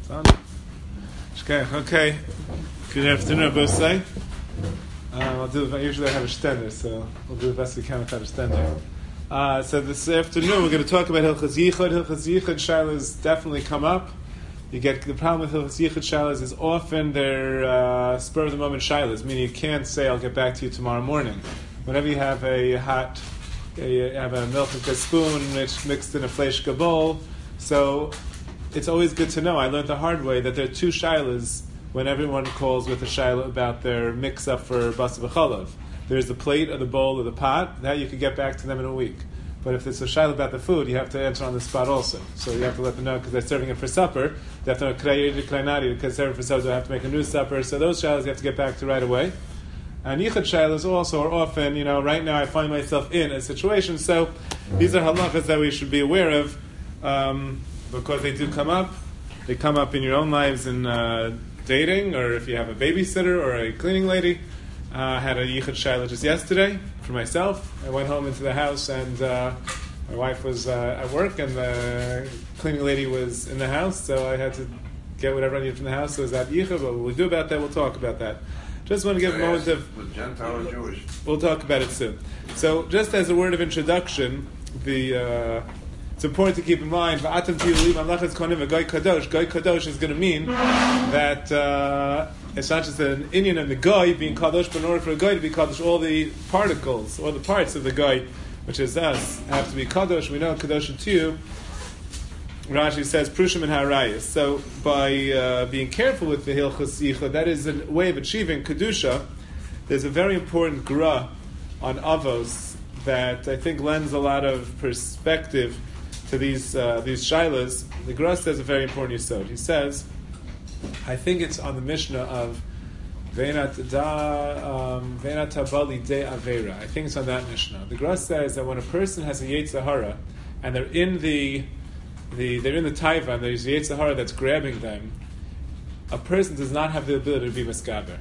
Okay. Good afternoon, both sides. Usually I have a stender, so we'll do the best we can without a stender. So this afternoon we're going to talk about Hilchos Yichud. Hilchos Yichud shilas definitely come up. You get the problem with Hilchos Yichud shilas is often they're spur of the moment shilas, meaning you can't say I'll get back to you tomorrow morning. Whenever you have you have a milk and a spoon mixed in a fleshka bowl, so it's always good to know. I learned the hard way that there are two shilas when everyone calls with a shilah about their mix-up for basa v'chalav. There's the plate or the bowl or the pot. That you could get back to them in a week. But if it's a shilah about the food, you have to answer on the spot also. So you have to let them know because they're serving it for supper. They have to know because they're serving for supper, they have to make a new supper. So those shilahs you have to get back to right away. And yichud shilahs also are often, right now I find myself in a situation. So these are halachas that we should be aware of because they do come up. They come up in your own lives in dating, or if you have a babysitter or a cleaning lady. I had a yichud shayla just yesterday for myself. I went home into the house and my wife was at work and the cleaning lady was in the house, so I had to get whatever I needed from the house. So it was that yichud, but what we'll do about that, we'll talk about that. Just want to give a moment of... Was Gentile or Jewish? We'll talk about it soon. So just as a word of introduction, it's important to keep in mind, Goy Kadosh is going to mean that it's not just an Indian and the Goy being Kadosh, but in order for a Goy to be Kadosh, all the particles, all the parts of the Goy, which is us, have to be Kadosh. We know Kadosh too. Rashi says, Prushim and Harayas. So by being careful with the Hilchos Yichud, that is a way of achieving Kedusha. There's a very important gra on Avos that I think lends a lot of perspective to these shilas. The Gra says a very important yesod. He says, I think it's on the Mishnah of Ve'enat Tabali De Avera. I think it's on that Mishnah. The Gra says that when a person has a Yetzer Hara and they're in the taiva and there's a Yetzer Hara that's grabbing them, a person does not have the ability to be meskaber.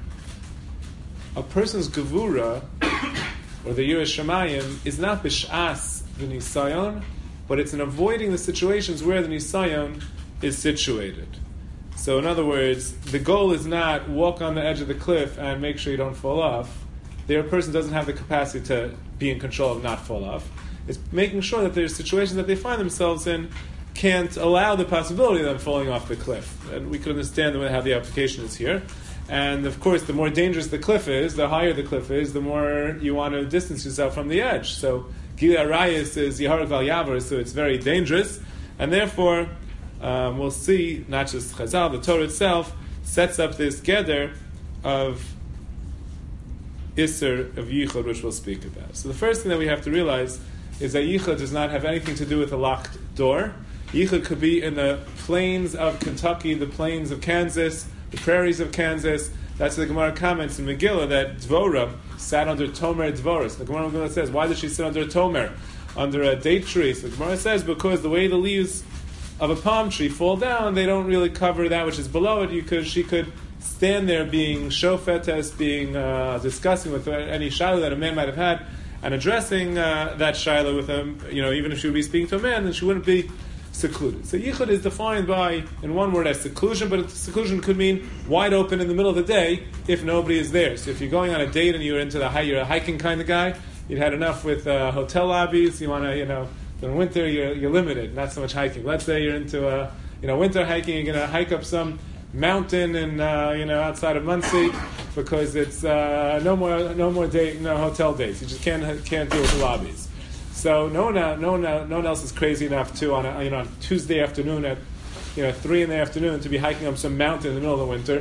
A person's gevura or the Yiras Shamayim is not b'sh'as v'nisayon, but it's in avoiding the situations where the nisayon is situated. So in other words, the goal is not walk on the edge of the cliff and make sure you don't fall off. There, a person doesn't have the capacity to be in control of not fall off. It's making sure that there's situations that they find themselves in can't allow the possibility of them falling off the cliff. And we could understand how the application is here. And of course, the more dangerous the cliff is, the higher the cliff is, the more you want to distance yourself from the edge. So Gili Arayis is Yahar Val Yavar, so it's very dangerous. And therefore, we'll see, not just Chazal, the Torah itself sets up this gather of Isser, of Yichud, which we'll speak about. So the first thing that we have to realize is that Yichud does not have anything to do with a locked door. Yichud could be in the plains of Kentucky, the plains of Kansas, the prairies of Kansas. That's the Gemara comments in Megillah that Dvorah sat under Tomer Dvoros. The Gemara says, why did she sit under a Tomer, under a date tree? So the Gemara says, because the way the leaves of a palm tree fall down, they don't really cover that which is below it. She could stand there being shofetes, being discussing with any shiloh that a man might have had, and addressing that shiloh with him. Even if she would be speaking to a man, then she wouldn't be secluded. So yichud is defined by, in one word, as seclusion, but seclusion could mean wide open in the middle of the day if nobody is there. So if you're going on a date and you're a hiking kind of guy, you've had enough with hotel lobbies. You want to, in winter you're limited, not so much hiking. Let's say you're into winter hiking. You're going to hike up some mountain and outside of Muncie because it's no more hotel dates. You just can't deal with the lobbies. So no one else is crazy enough to on Tuesday afternoon at 3 p.m. to be hiking up some mountain in the middle of the winter.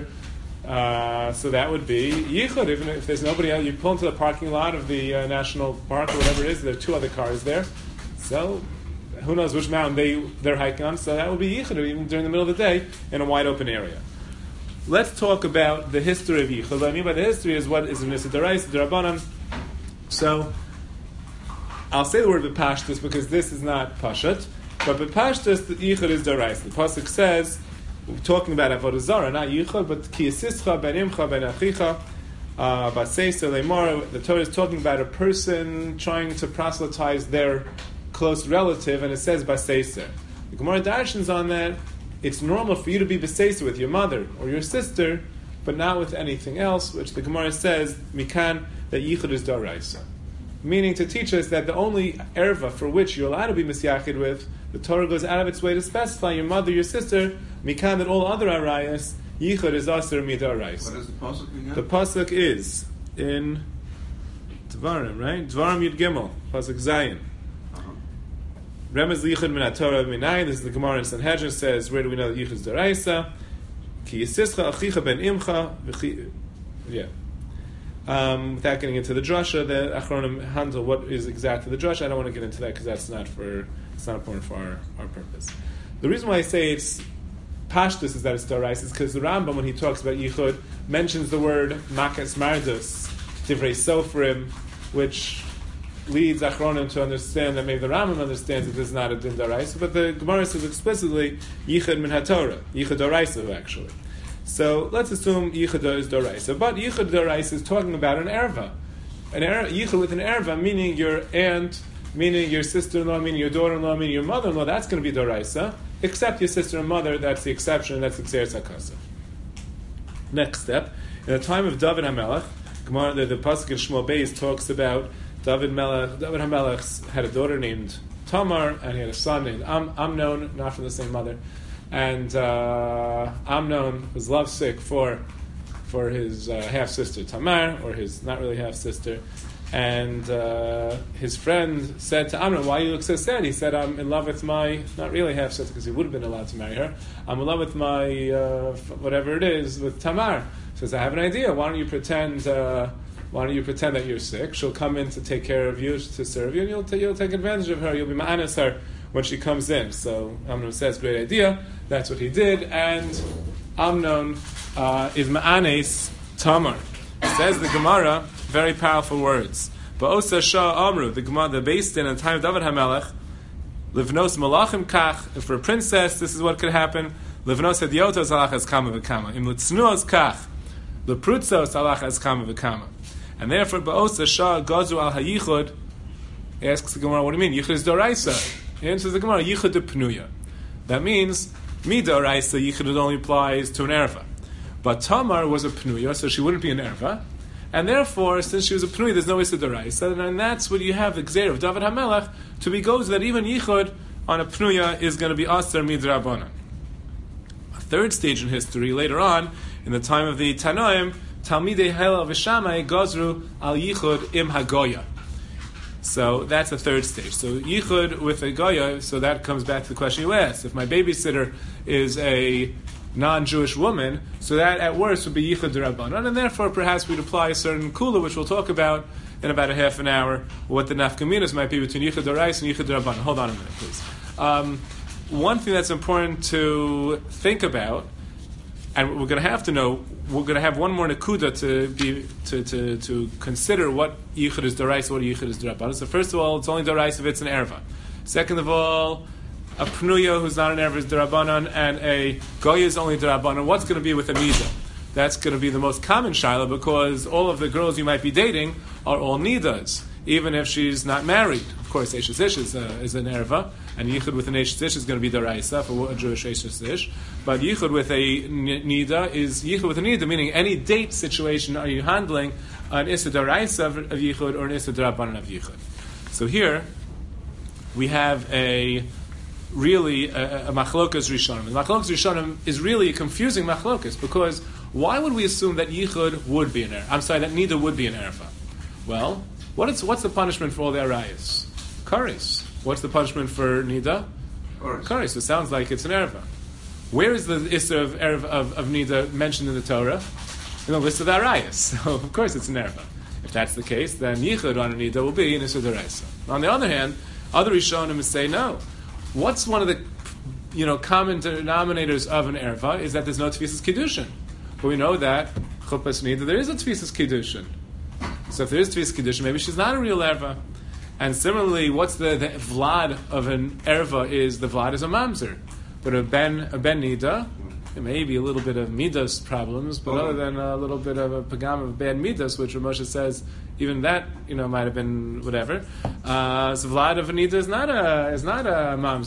So that would be yichud. Even if there's nobody else, you pull into the parking lot of the national park or whatever it is. There are 2 other cars there. So who knows which mountain they're hiking on? So that would be yichud even during the middle of the day in a wide open area. Let's talk about the history of yichud. What I mean by the history is what is in Nisa D'Oraisa, D'Rabbanan. So I'll say the word b'pashtus because this is not pashat, but b'pashtus the yichud is D'Oraisa. The pasuk says, we're talking about avodah zarah, not yichud, but ki yisischa ben imcha ben achicha b'seisa leimor. The Torah is talking about a person trying to proselytize their close relative, and it says b'seisa. The Gemara darshans on that it's normal for you to be beseisa with your mother or your sister, but not with anything else, which the Gemara says, mikan, that yichud is daraisa. Meaning to teach us that the only erva for which you're allowed to be misyachid with, the Torah goes out of its way to specify your mother, your sister, mikan, that all other arayas, yichud is aser midaraisa. What is the pasuk again? The pasuk is in Dvarim, right? Dvarim Yud Gimel, pasuk Zayin. Remez lichud min haTorah minayin. This is the Gemara in Sanhedrin. Says, where do we know that yichud is daraisa? Ki yisischa achicha ben imcha. Yeah. Without getting into the drasha, the Achronim handle what is exactly the drasha. I don't want to get into that because it's not important for our purpose. The reason why I say it's Pashtus is that it's daraisa is because the Rambam, when he talks about yichud, mentions the word makas mardus, divrei sofrim, which leads Achronim to understand that maybe the Rambam understands that this is not a din daraisa, but the Gemara says explicitly yichud min haTorah, yichud daraisa actually. So let's assume yichud is daraisa, but yichud daraisa is talking about an erva, yichud with an erva, meaning your aunt, meaning your sister-in-law, meaning your daughter-in-law, meaning your mother-in-law. That's going to be daraisa, except your sister and mother. That's the exception. That's the Xeris HaKasef. Next step, in the time of David HaMelech, the pasuk in Shmuel Beis talks about David HaMelech had a daughter named Tamar, and he had a son named Amnon, not from the same mother. And Amnon was lovesick for his half-sister Tamar, or his not really half-sister. And his friend said to Amnon, why you look so sad? He said, I'm in love with my, not really half-sister, because he would have been allowed to marry her. I'm in love with my, whatever it is, with Tamar. He says, I have an idea. Why don't you pretend that you're sick? She'll come in to take care of you, to serve you, and you'll take advantage of her. You'll be ma'anas her when she comes in. So Amnon says, great idea. That's what he did. And Amnon is ma'anes Tamar. Says the Gemara, very powerful words. Ba'osa Shah Amru, the Gemara, the Beis Din in the time of David HaMelech, Livnos Malachim Kach, and for a princess, this is what could happen. Livnos Hediotos Alachas Kama V'Kama. Im Litznuos Kach, Leprutzos Alachas Kama V'Kama. And therefore, Ba'osa Shah Gazu Al HaYichud, asks the Gemara, what do you mean? Yichud is Doraisa. He answers the Gemara, Yichud de Pnuya. That means, Midoraisa, Yichud only applies to an erva. But Tamar was a Pnuya, so she wouldn't be an erva. And therefore, since she was a Pnuya, there's no Issa Doraisa. And that's what you have, the Gzeir of David HaMelech, to be goes that even Yichud on a Pnuya is going to be Aser Midrabanan. A third stage in history, later on, in the time of the Tanoim, Talmidei Hillel v'Shammai Gazru al Yichud im Hagoya. So that's the third stage. So Yichud with a Goya, so that comes back to the question you asked. If my babysitter is a non-Jewish woman, so that at worst would be Yichud D'Rabbanan, and therefore perhaps we'd apply a certain kula, which we'll talk about in about a half an hour, what the nafkaminas might be between Yichud D'Orais and Yichud D'Rabbanan. Hold on a minute, please. One thing that's important to think about, and we're going to have to know, we're going to have one more nakuda to consider what yichud is daraisa, what yichud is d'rabbanan. So first of all, it's only daraisa if it's an erva. Second of all, a pnuya who's not an erva is d'rabbanan, and a goya is only d'rabbanan. What's going to be with a nida? That's going to be the most common shaila, because all of the girls you might be dating are all nidas, even if she's not married. Of course, Eshes Ish is an erva, and yichud with an Eshes Ish is going to be daraisa for a Jewish Eshes Ish. But yichud with a nida is yichud with a nida, meaning any date situation are you handling an issa daraisa of yichud or an issa d'rabbanan of yichud. So here we have a machlokas rishonim. The machlokas rishonim is really a confusing machlokas, because why would we assume that yichud would be an erva? I'm sorry, that nida would be an erva. Well, what's the punishment for all the arayas? Karis. What's the punishment for nida? Karis. It sounds like it's an erva. Where is the issa of nida mentioned in the Torah? In the list of the arayas. So of course it's an erva. If that's the case, then yichud on a nida will be an issa d'oraisa. On the other hand, other rishonim say no. What's one of the common denominators of an erva is that there's no tefisas kiddushin. But we know that chuppahs nida there is a tefisas kiddushin. So if there is tefisas kiddushin, maybe she's not a real erva. And similarly, what's the vlad of an erva is the vlad is a mamzer. But a ben nida, it may be a little bit of midas problems, but other than a little bit of a pagam of bad midas, which Moshe says even that might have been whatever. So vlad of a nida is not a mamzer.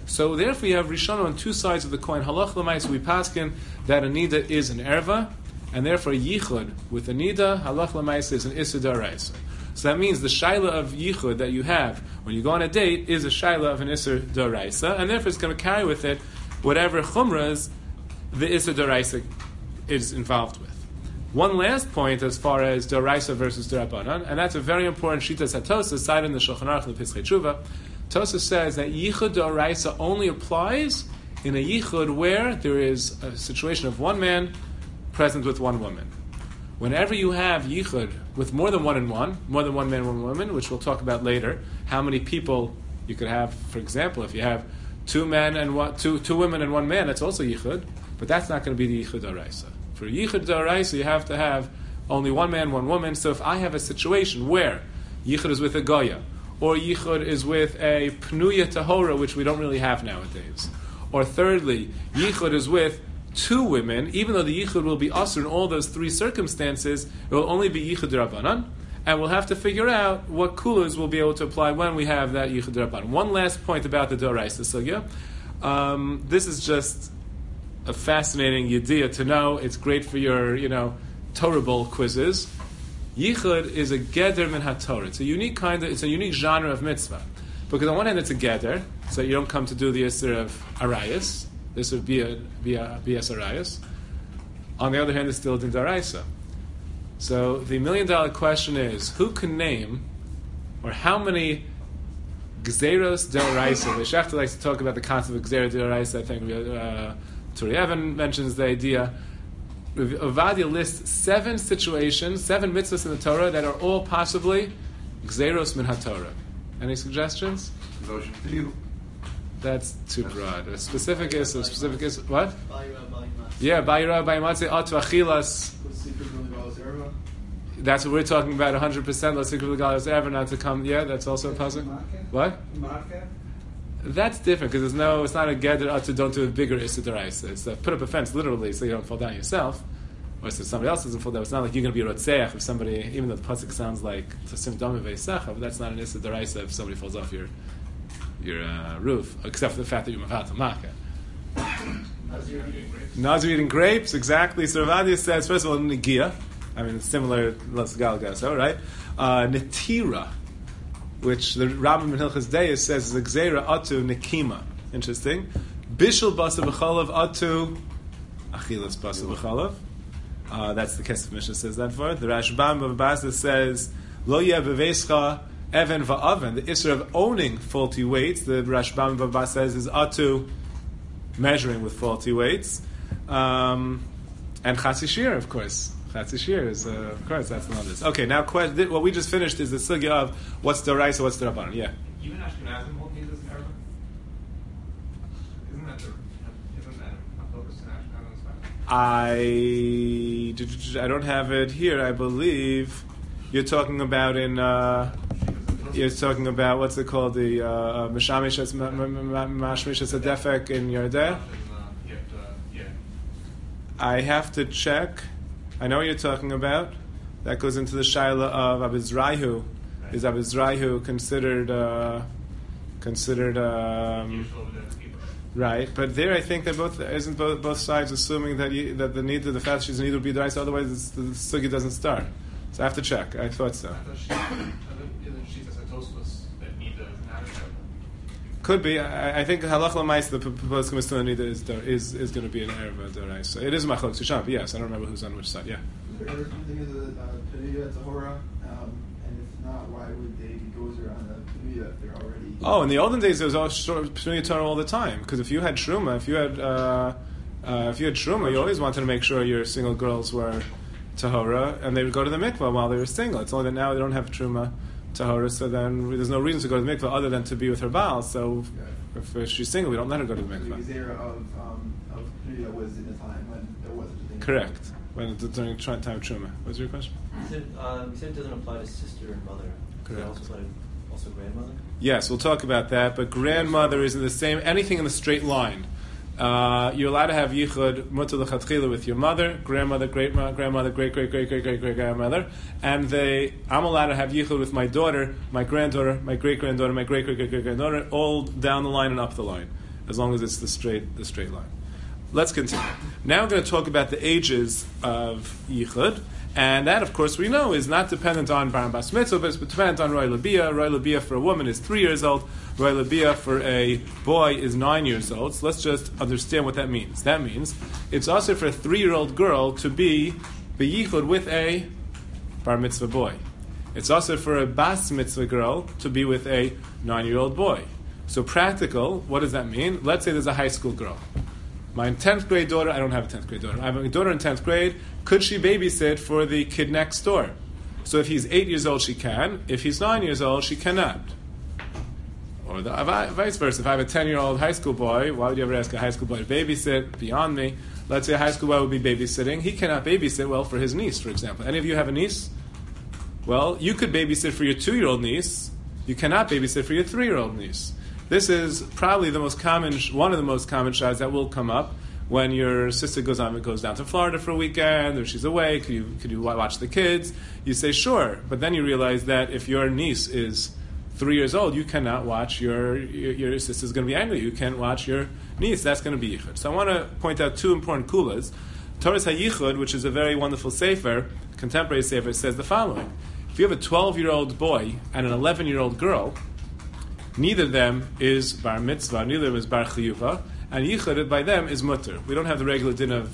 So therefore you have Rishon on two sides of the coin. Halach l'maisa, we paskin that a nida is an erva, and therefore yichud with a nida, halach l'maisa is an issa d'oraisa. So that means the shaila of yichud that you have when you go on a date is a shaila of an issa d'oraisa, and therefore it's going to carry with it whatever chumras the issa d'oraisa is involved with. One last point as far as d'oraisa versus d'rabbanan, and that's a very important shita Tosas cited in the Shulchan Aruch and the Pischei Tshuva. Tosas says that yichud d'oraisa only applies in a yichud where there is a situation of one man present with one woman. Whenever you have yichud with more than one man, one woman, which we'll talk about later, how many people you could have, for example, if you have two women and one man, that's also yichud, but that's not going to be the yichud d'oraisa. For yichud d'oraisa, you have to have only one man, one woman. So if I have a situation where yichud is with a goya, or yichud is with a pnuya tahora, which we don't really have nowadays, or thirdly, yichud is with two women, even though the yichud will be asur in all those three circumstances, it will only be yichud d'rabbanan, and we'll have to figure out what kulas we'll be able to apply when we have that yichud d'rabbanan. One last point about the d'oraisa sugya. This is just a fascinating yediyah to know. It's great for your, Torah Bowl quizzes. Yichud is a geder min haTorah. It's a unique genre of mitzvah. Because on one hand it's a geder, so you don't come to do the isser of arayas. This would be a arayas. On the other hand, it's still din d'oraisa. So the $1 million question is, who can name, or how many gzeros d'oraisa? The Shechta likes to talk about the concept of gzera d'oraisa. I think Turi Evan mentions the idea. Ovadia lists 7 situations, 7 mitzvahs in the Torah that are all possibly gzeros min haTorah. Any suggestions? That's too broad. A specific is what? Yeah, Bayira, Bayimatze, Atu Achilas. That's what we're talking about. 100%. Let's think of the Galas ever not to come. Yeah, that's also a puzzle. What? That's different because it's not a geder Atu. Don't do a bigger issa d'oraisa. It's put up a fence literally so you don't fall down yourself, or so somebody else doesn't fall down. It's not like you're going to be a rotzeach if somebody, even though the pasuk sounds like tasim dami veisecha, but that's not an issa d'oraisa if somebody falls off your roof, except for the fact that you're mavat makkah. Nazir eating grapes, exactly. So Ravadia says, first of all, negia. I mean, it's similar, let's galgaso, right? Netira, which the Rambam in Hilchas Deis says is a gzeira atu nekima. Interesting. Bishul basa b'chalav atu achilas basa b'chalav. That's the Kesef Mishnah says that for it. The Rashbam of Basa says, lo yeh b'veischa even va'aven. The issue of owning faulty weights, the Rashbam of Basa says, is atu measuring with faulty weights. And chatzishir, of course. Chatzishir is, of course, that's another. Okay, now what we just finished is the sugya of what's the Raisa, what's the Rabbanan. Yeah. Even Ashkenazim hold Jesus in Arabic? Isn't that a focus in Ashkenazim? I don't have it here. I believe you're talking about you're talking about what's it called, the Mashamish Defek in Yerdeh. I have to check. I know what you're talking about. That goes into the shaila of Abizrahu. Right. Is Abizrahu considered right? But there, I think that both sides assuming that the need to the fact she's need would be dry, so otherwise the sugi doesn't start. So I have to check. I thought so. Could be. I think halach l'mais the proposed commission nida is going to be an erva d'oraisa. So it is machlok susham. But yes, I don't remember who's on which side. Yeah. Is there something as a Pneuya Tahora? And if not, why would they be gozer on the Pneuya if they're already? Oh, in the olden days, there was all Pneuya Torah all the time. Because if you had truma, if you had truma, you always wanted to make sure your single girls were tahora, and they would go to the mikvah while they were single. It's only that now they don't have truma tahora, so then there's no reason to go to the mikvah other than to be with her baal. So if she's single, we don't let her go to the mikvah. The Gezerah of Pneuya was in a time when there wasn't a thing. Correct. During time of truma. What's your question? You said it doesn't apply to sister and mother. Correct. Does it also apply to also grandmother? Yes, we'll talk about that. But grandmother is in the same, anything in the straight line. You're allowed to have yichud mutar l'chatchila with your mother, grandmother, great-grandmother, great-great-great-great-great-grandmother, and I'm allowed to have yichud with my daughter, my granddaughter, my great-granddaughter, my great-great-great-great-granddaughter, all down the line and up the line. as long as it's the straight line. Let's continue. Now we're going to talk about the ages of Yichud, and that, of course, we know is not dependent on Bar Bas Mitzvah, but it's dependent on Roy Labia. Roy Labia for a woman is 3 years old. Roy Labia for a boy is 9 years old. So let's just understand what that means. That means it's also for a 3-year-old girl to be Yichud with a Bar Mitzvah boy. It's also for a Bas Mitzvah girl to be with a 9-year-old boy. So practical, what does that mean? Let's say there's a high school girl. My 10th grade daughter, I don't have a 10th grade daughter. I have a daughter in 10th grade. Could she babysit for the kid next door? So if he's 8 years old, she can. If he's 9 years old, she cannot. Or vice versa. If I have a 10-year-old high school boy, why would you ever ask a high school boy to babysit? Beyond me. Let's say a high school boy would be babysitting. He cannot babysit well for his niece, for example. Any of you have a niece? Well, you could babysit for your 2-year-old niece. You cannot babysit for your 3-year-old niece. This is probably one of the most common shilas that will come up when your sister goes down to Florida for a weekend, or she's away. Could you watch the kids? You say sure, but then you realize that if your niece is 3 years old, you cannot watch your sister's going to be angry. You can't watch your niece. That's going to be yichud. So I want to point out 2 important kulas. Torah's HaYichud, which is a very wonderful sefer, contemporary sefer, says the following: if you have a 12-year-old boy and an 11-year-old girl, neither of them is bar mitzvah, neither of them is bar chiyuva, and yichud by them is mutter. We don't have the regular din of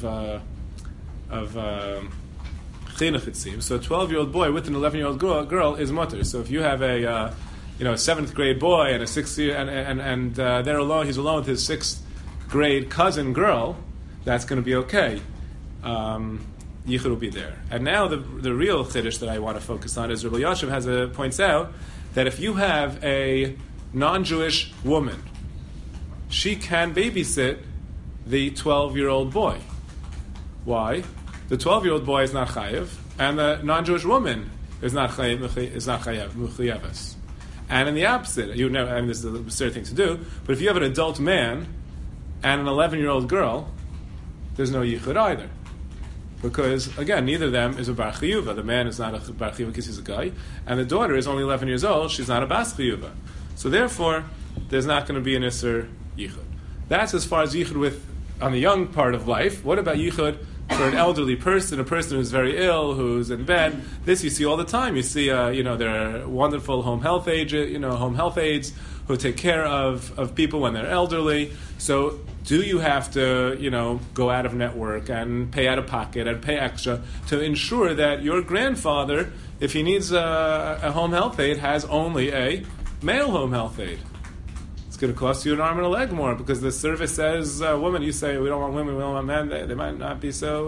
chinuch, it seems. So a 12-year-old boy with an 11-year-old girl is mutter. So if you have a 7th grade boy and a 6th year and they're alone, he's alone with his 6th grade cousin girl, that's going to be okay. Yichud will be there. And now the real chiddush that I want to focus on is Rabbi Yashiv points out that if you have a non-Jewish woman, she can babysit the 12-year-old boy. Why? The 12-year-old boy is not chayiv, and the non-Jewish woman is not chayiv, muchayevas. And in the opposite, and this is a absurd thing to do, but if you have an adult man and an 11-year-old girl, there's no yichud either. Because, again, neither of them is a bar chiyuva. The man is not a bar chiyuva because he's a guy, and the daughter is only 11 years old. She's not a bas chiyuva. So therefore, there's not going to be an isser yichud. That's as far as yichud on the young part of life. What about yichud for an elderly person, a person who's very ill, who's in bed? This you see all the time. You see, there are wonderful home health aides who take care of people when they're elderly. So do you have to, go out of network and pay out of pocket and pay extra to ensure that your grandfather, if he needs a home health aide, has only a male home health aide? It's going to cost you an arm and a leg more because the service says, women, you say, we don't want women, we don't want men. They might not be so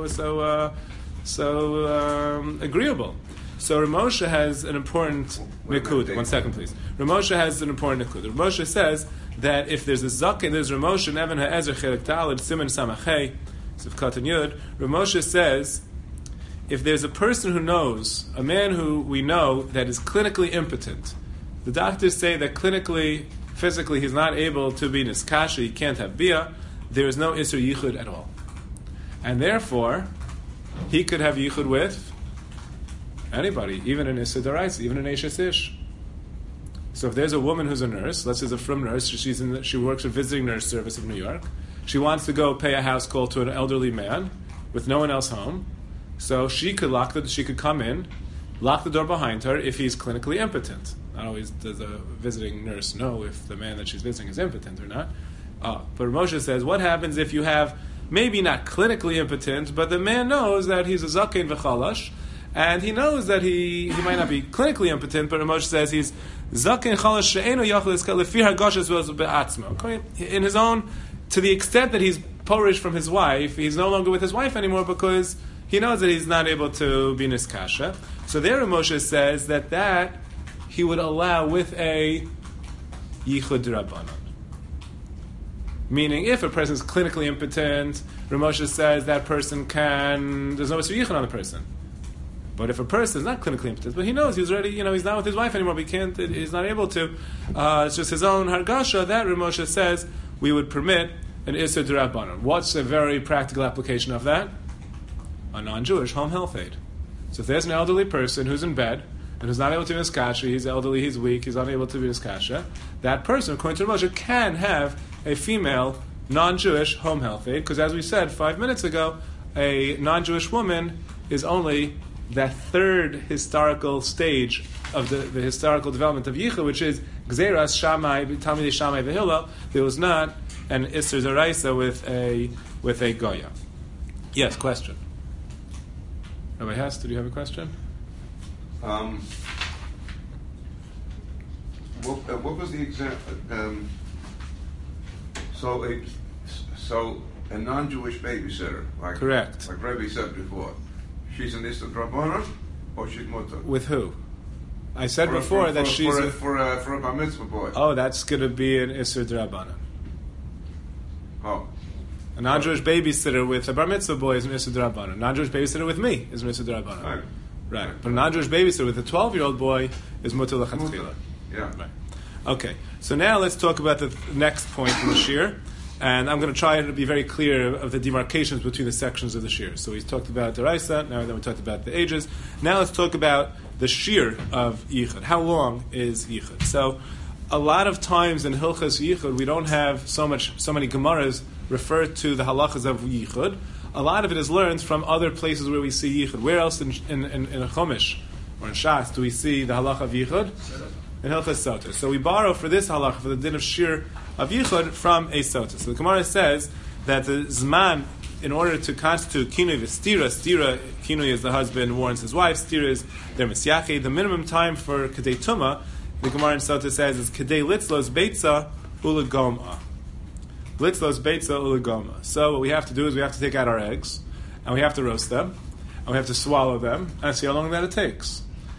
agreeable. So Ramosha has an important nikud. 1 second, please. Ramosha has an important nikud. Ramosha says that if there's a zaken, there's Ramosha Neven Ha'ezer Chelek Daled Siman Samachei Sivkat and Yud. Ramosha says if there's a person who knows, a man who we know that is clinically impotent, the doctors say that clinically, physically, he's not able to be niskasha, he can't have bia, there is no isur yichud at all. And therefore, he could have yichud with anybody, even an isur daraisa, even an eshes ish. So if there's a woman who's a nurse, let's say a frum nurse, she works at visiting nurse service of New York, she wants to go pay a house call to an elderly man with no one else home, so she could come in, lock the door behind her if he's clinically impotent. Not always does a visiting nurse know if the man that she's visiting is impotent or not. But Moshe says, what happens if you have, maybe not clinically impotent, but the man knows that he's a zaken v'chalash, and he knows that he might not be clinically impotent, but Moshe says he's zaken chalash she'eno yachol iska lefi hargashas be'atzmo. In his own, to the extent that he's porish from his wife, he's no longer with his wife anymore because he knows that he's not able to be niskasha. So there Moshe says that he would allow with a yichud d'rabbanan. Meaning, if a person is clinically impotent, Ramosha says that person there's no isur yichud on the person. But if a person is not clinically impotent, but he knows he's already, he's not with his wife anymore, but he's not able to, it's just his own hargasha, that Ramosha says we would permit an isur d'rabbanan. What's a very practical application of that? A non-Jewish home health aide. So if there's an elderly person who's in bed, and who's not able to be niskasha, he's elderly, he's weak, he's unable to be niskasha, that person, according to Moshe, can have a female non-Jewish home health aide, because as we said 5 minutes ago, a non-Jewish woman is only that third historical stage of the historical development of Yichud, which is Gzeras Shammai, Talmidei Shammai v'Hillel. There was not an Isser D'Oraisa with a Goya. Yes, question. Rabbi Hess, did you have a question? What was the example? So a non-Jewish babysitter, like Correct. like Rebbe said before, she's an Isser Drabanan or she's Mutter? With who? I said before that she's for a bar mitzvah boy. Oh, that's going to be an Isser D'Rabbanan. Oh. A non-Jewish babysitter with a bar mitzvah boy is an Isser D'Rabbanan. A non-Jewish babysitter with me is an Isser D'Rabbanan. Right. But a non-Jewish babysitter with a 12-year-old boy is Mutter L'Chatchila. Yeah. Right. Okay. So now let's talk about the next point in the shir. And I'm going to try to be very clear of the demarcations between the sections of the shir. So we talked about D'Oraisa, now then we talked about the ages. Now let's talk about the shir of Yichud. How long is Yichud? So a lot of times in Hilchas Yichud, we don't have so many Gemaras refer to the halachas of Yichud. A lot of it is learned from other places where we see Yichud. Where else in a Chumash or in Shas do we see the halacha of Yichud? In Hilchas Sota. So we borrow for this halacha, for the din of shir of Yichud, from a Sota. So the Gemara says that the Zman, in order to constitute Kinui v'Stira, Kinui is the husband warns his wife, Stira is their Misyachid, the minimum time for Kedei Tumah, the Gemara in Sota says, is Kedei Litzlos Beitza Ulegoma. Litzlos Beitza Ulegoma. So what we have to do is we have to take out our eggs, and we have to roast them, and we have to swallow them, and see how long that it takes.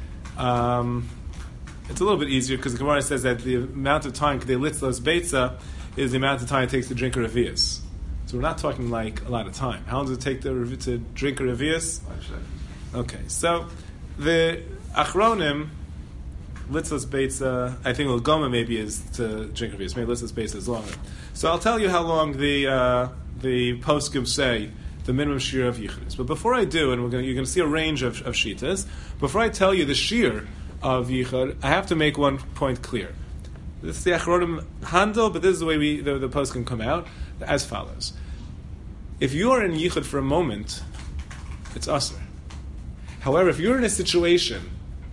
It's a little bit easier because the Gemara says that the amount of time Kedei Litzlos Beitza is the amount of time it takes to drink a Revius. So we're not talking like a lot of time. How long does it take to drink a Revius? 5 seconds. Okay, so the Achronim, Litzlos Beitza, I think L'Goma maybe is to drink a Revius. Maybe Litzlos Beitza is longer. So I'll tell you how long the poskim say the minimum shir of Yichud is. But before I do, and you're going to see a range of shitas, before I tell you the shir of Yichud, I have to make one point clear. This is the Achronim handle, but this is the way the poskim come out, as follows. If you are in Yichud for a moment, it's Asr. However, if you're in a situation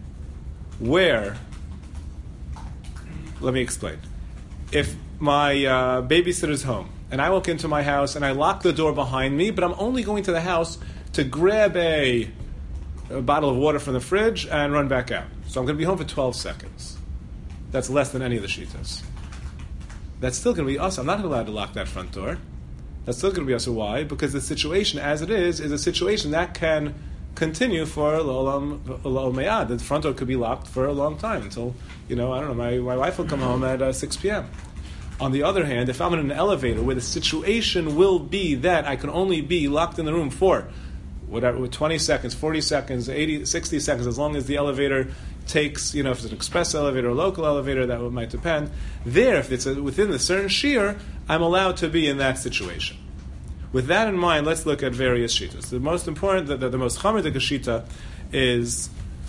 where, let me explain. If my babysitter's home, and I walk into my house and I lock the door behind me, but I'm only going to the house to grab a bottle of water from the fridge and run back out. So I'm going to be home for 12 seconds. That's less than any of the shitas. That's still going to be us. I'm not allowed to lock that front door. That's still going to be us. Why? Because the situation as it is a situation that can continue for l'olam me'ad. The front door could be locked for a long time until, I don't know, my wife will come home at 6 p.m. On the other hand, if I'm in an elevator where the situation will be that I can only be locked in the room for whatever, 20 seconds, 40 seconds, 80, 60 seconds, as long as the elevator takes, if it's an express elevator or local elevator, that might depend. There, if it's within the certain shear, I'm allowed to be in that situation. With that in mind, let's look at various shitas. The most important, the most chamer shita is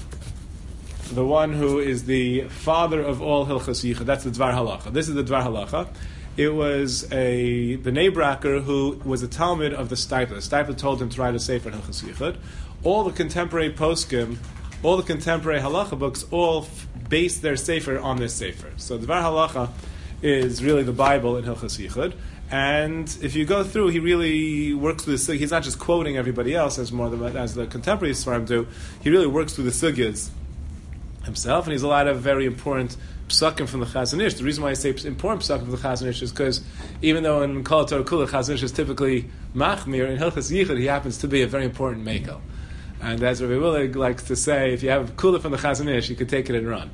the one who is the father of all Hilchas Yichud. That's the Dvar Halacha. This is the Dvar Halacha. It was a B'nai Braker who was a Talmud of the Steipler. The Steipler told him to write a sefer in Hilchas Yichud. All the contemporary poskim, all the contemporary halacha books, all base their sefer on this sefer. So the Dvar Halacha is really the Bible in Hilchas Yichud. And if you go through, he really works through the sugyas. He's not just quoting everybody else as the contemporary Sfarim do. He really works through the sugyas himself, and he's a lot of very important psukim from the Chazon Ish. The reason why I say important psukim from the Chazon Ish is because even though in Kol Torah Kula Chazon Ish is typically machmir, in Hilchas Yichud he happens to be a very important mekel. And as Rabbi Willig likes to say, if you have Kula from the Chazon Ish, you could take it and run.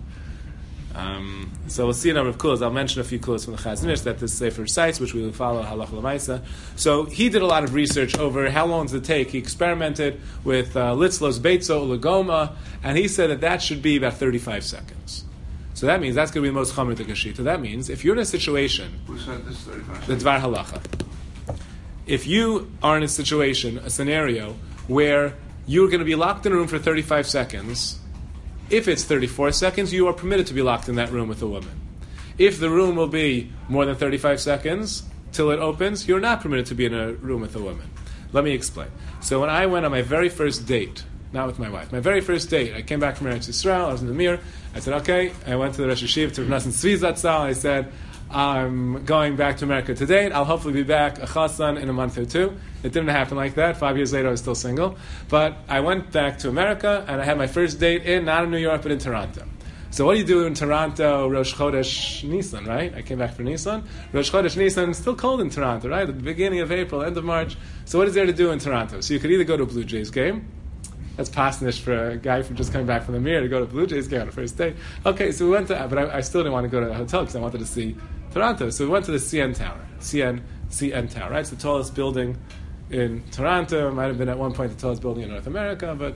So we'll see a number of kulas. I'll mention a few kulas from the Chazon Ish that this sefer cites, which we will follow halacha l'maisa. So he did a lot of research over how long does it take. He experimented with litzlos beitzo ulegoma, and he said that should be about 35 seconds. So that means that's going to be the most chamer d'kashita. That means if you're in a situation, Who said this 35 the seconds? Dvar Halacha, if you are in a situation, a scenario where you're going to be locked in a room for 35 seconds. If it's 34 seconds, you are permitted to be locked in that room with a woman. If the room will be more than 35 seconds till it opens, you're not permitted to be in a room with a woman. Let me explain. So when I went on my very first date, not with my wife, my very first date, I came back from Eretz Yisrael, I was in the mirror, I said, okay, I went to the Rosh Hashiv, to Rav Nosson Tzvi Zatzal, I said, I'm going back to America to date, I'll hopefully be back a chassan in a month or two. It didn't happen like that. 5 years later, I was still single. But I went back to America, and I had my first date not in New York, but in Toronto. So what do you do in Toronto, Rosh Chodesh Nisan, right? I came back for Nisan. Rosh Chodesh Nisan, still cold in Toronto, right? At the beginning of April, end of March. So what is there to do in Toronto? So you could either go to a Blue Jays game. That's pasnish for a guy from just coming back from the mirror to go to a Blue Jays game on a first date. Okay, so we went to, but I still didn't want to go to the hotel because I wanted to see Toronto. So we went to the CN Tower. CN Tower, right? It's the tallest building in Toronto. It might have been at one point the tallest building in North America, but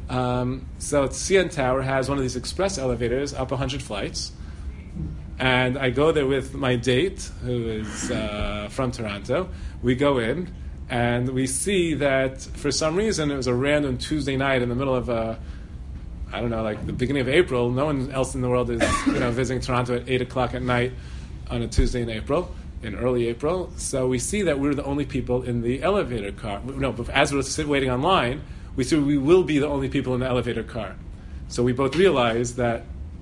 so CN Tower has one of these express elevators up 100 flights, and I go there with my date, who is from Toronto. We go in, and we see that for some reason it was a random Tuesday night in the middle of I don't know, like the beginning of April. No one else in the world is visiting Toronto at 8 o'clock at night on a Tuesday in April. In early April, so we see that we're the only people in the elevator car. No, but as we're waiting online, we see we will be the only people in the elevator car. So we both realize that,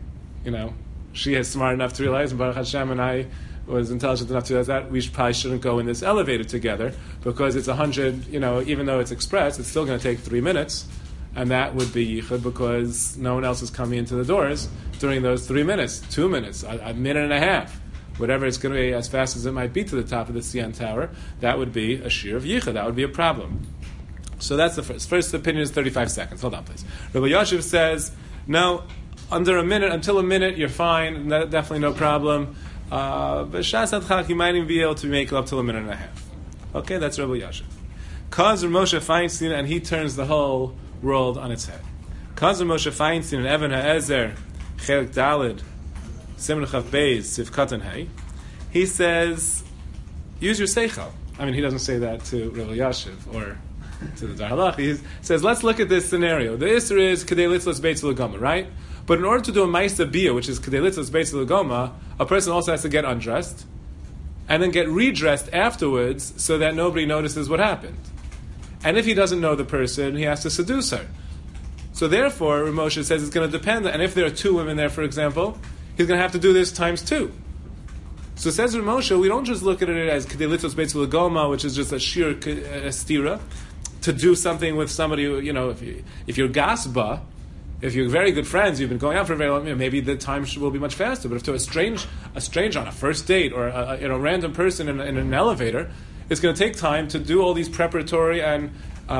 she is smart enough to realize, and Baruch Hashem and I was intelligent enough to realize that we probably shouldn't go in this elevator together because it's 100, even though it's express, it's still going to take 3 minutes, and that would be yichud because no one else is coming into the doors during those 3 minutes, 2 minutes, a minute and a half. Whatever it's going to be, as fast as it might be to the top of the CN Tower, that would be a shear of yichud. That would be a problem. So that's the first. First opinion is 35 seconds. Hold on, please. Rabbi Yoshev says, no, until a minute, you're fine. Definitely no problem. But Shas Adchak, you might even be able to make it up till a minute and a half. Okay, that's Rabbi Yoshev. Kaz Moshe Feinstein, and he turns the whole world on its head. Kaz Moshe Feinstein and Evan HaEzer, Chelik Dalid, Simon Chav Beis, Sif Katan Hay. He says, use your seichel. I mean, he doesn't say that to Rabbi Yoshev or to the Dar Halach. He says, let's look at this scenario. The Isser is Kedei Litzlos Beitz L'Goma, right? But in order to do a Ma'aseh Bia, which is Kedei Litzlos Beitz L'Goma, a person also has to get undressed and then get redressed afterwards so that nobody notices what happened. And if he doesn't know the person, he has to seduce her. So therefore, Moshe says it's going to depend. And if there are two women there, for example, he's going to have to do this times 2. So says Rav Moshe, we don't just look at it as Kedei Litzlos Beitz L'Goma, which is just a sheer stira, to do something with somebody who, if you're gasba, if you're very good friends, you've been going out for a very long time, maybe the time will be much faster. But if to a stranger on a first date or a random person in an elevator, it's going to take time to do all these preparatory and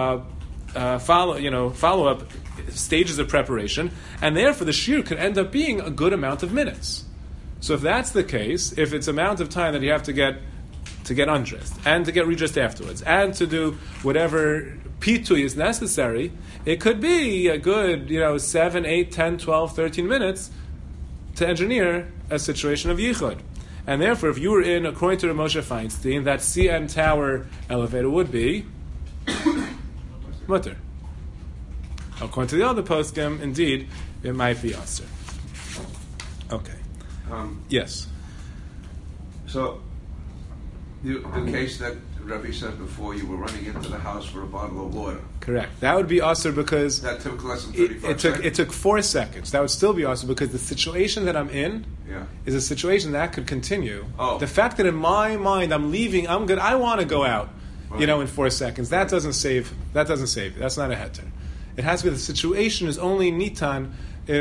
follow-up stages of preparation, and therefore the shir could end up being a good amount of minutes. So if that's the case, if it's amount of time that you have to get undressed and to get redressed afterwards and to do whatever pitui is necessary, it could be a good 7, 8, 10, 12, 13 minutes to engineer a situation of yichud. And therefore, if you were in, according to Moshe Feinstein, that CN Tower elevator would be mutter. According to the other poskim, indeed, it might be asur. Okay. Yes. So, the case that Rabbi said before, you were running into the house for a bottle of water. Correct. That would be asur because that took less than 35 seconds. It took 4 seconds. That would still be asur because the situation that I'm in is a situation that could continue. Oh. The fact that in my mind I'm leaving, I'm good. I want to go out, right. In 4 seconds. That doesn't save. That doesn't save. That's not a heter. It has to be the situation is only nitan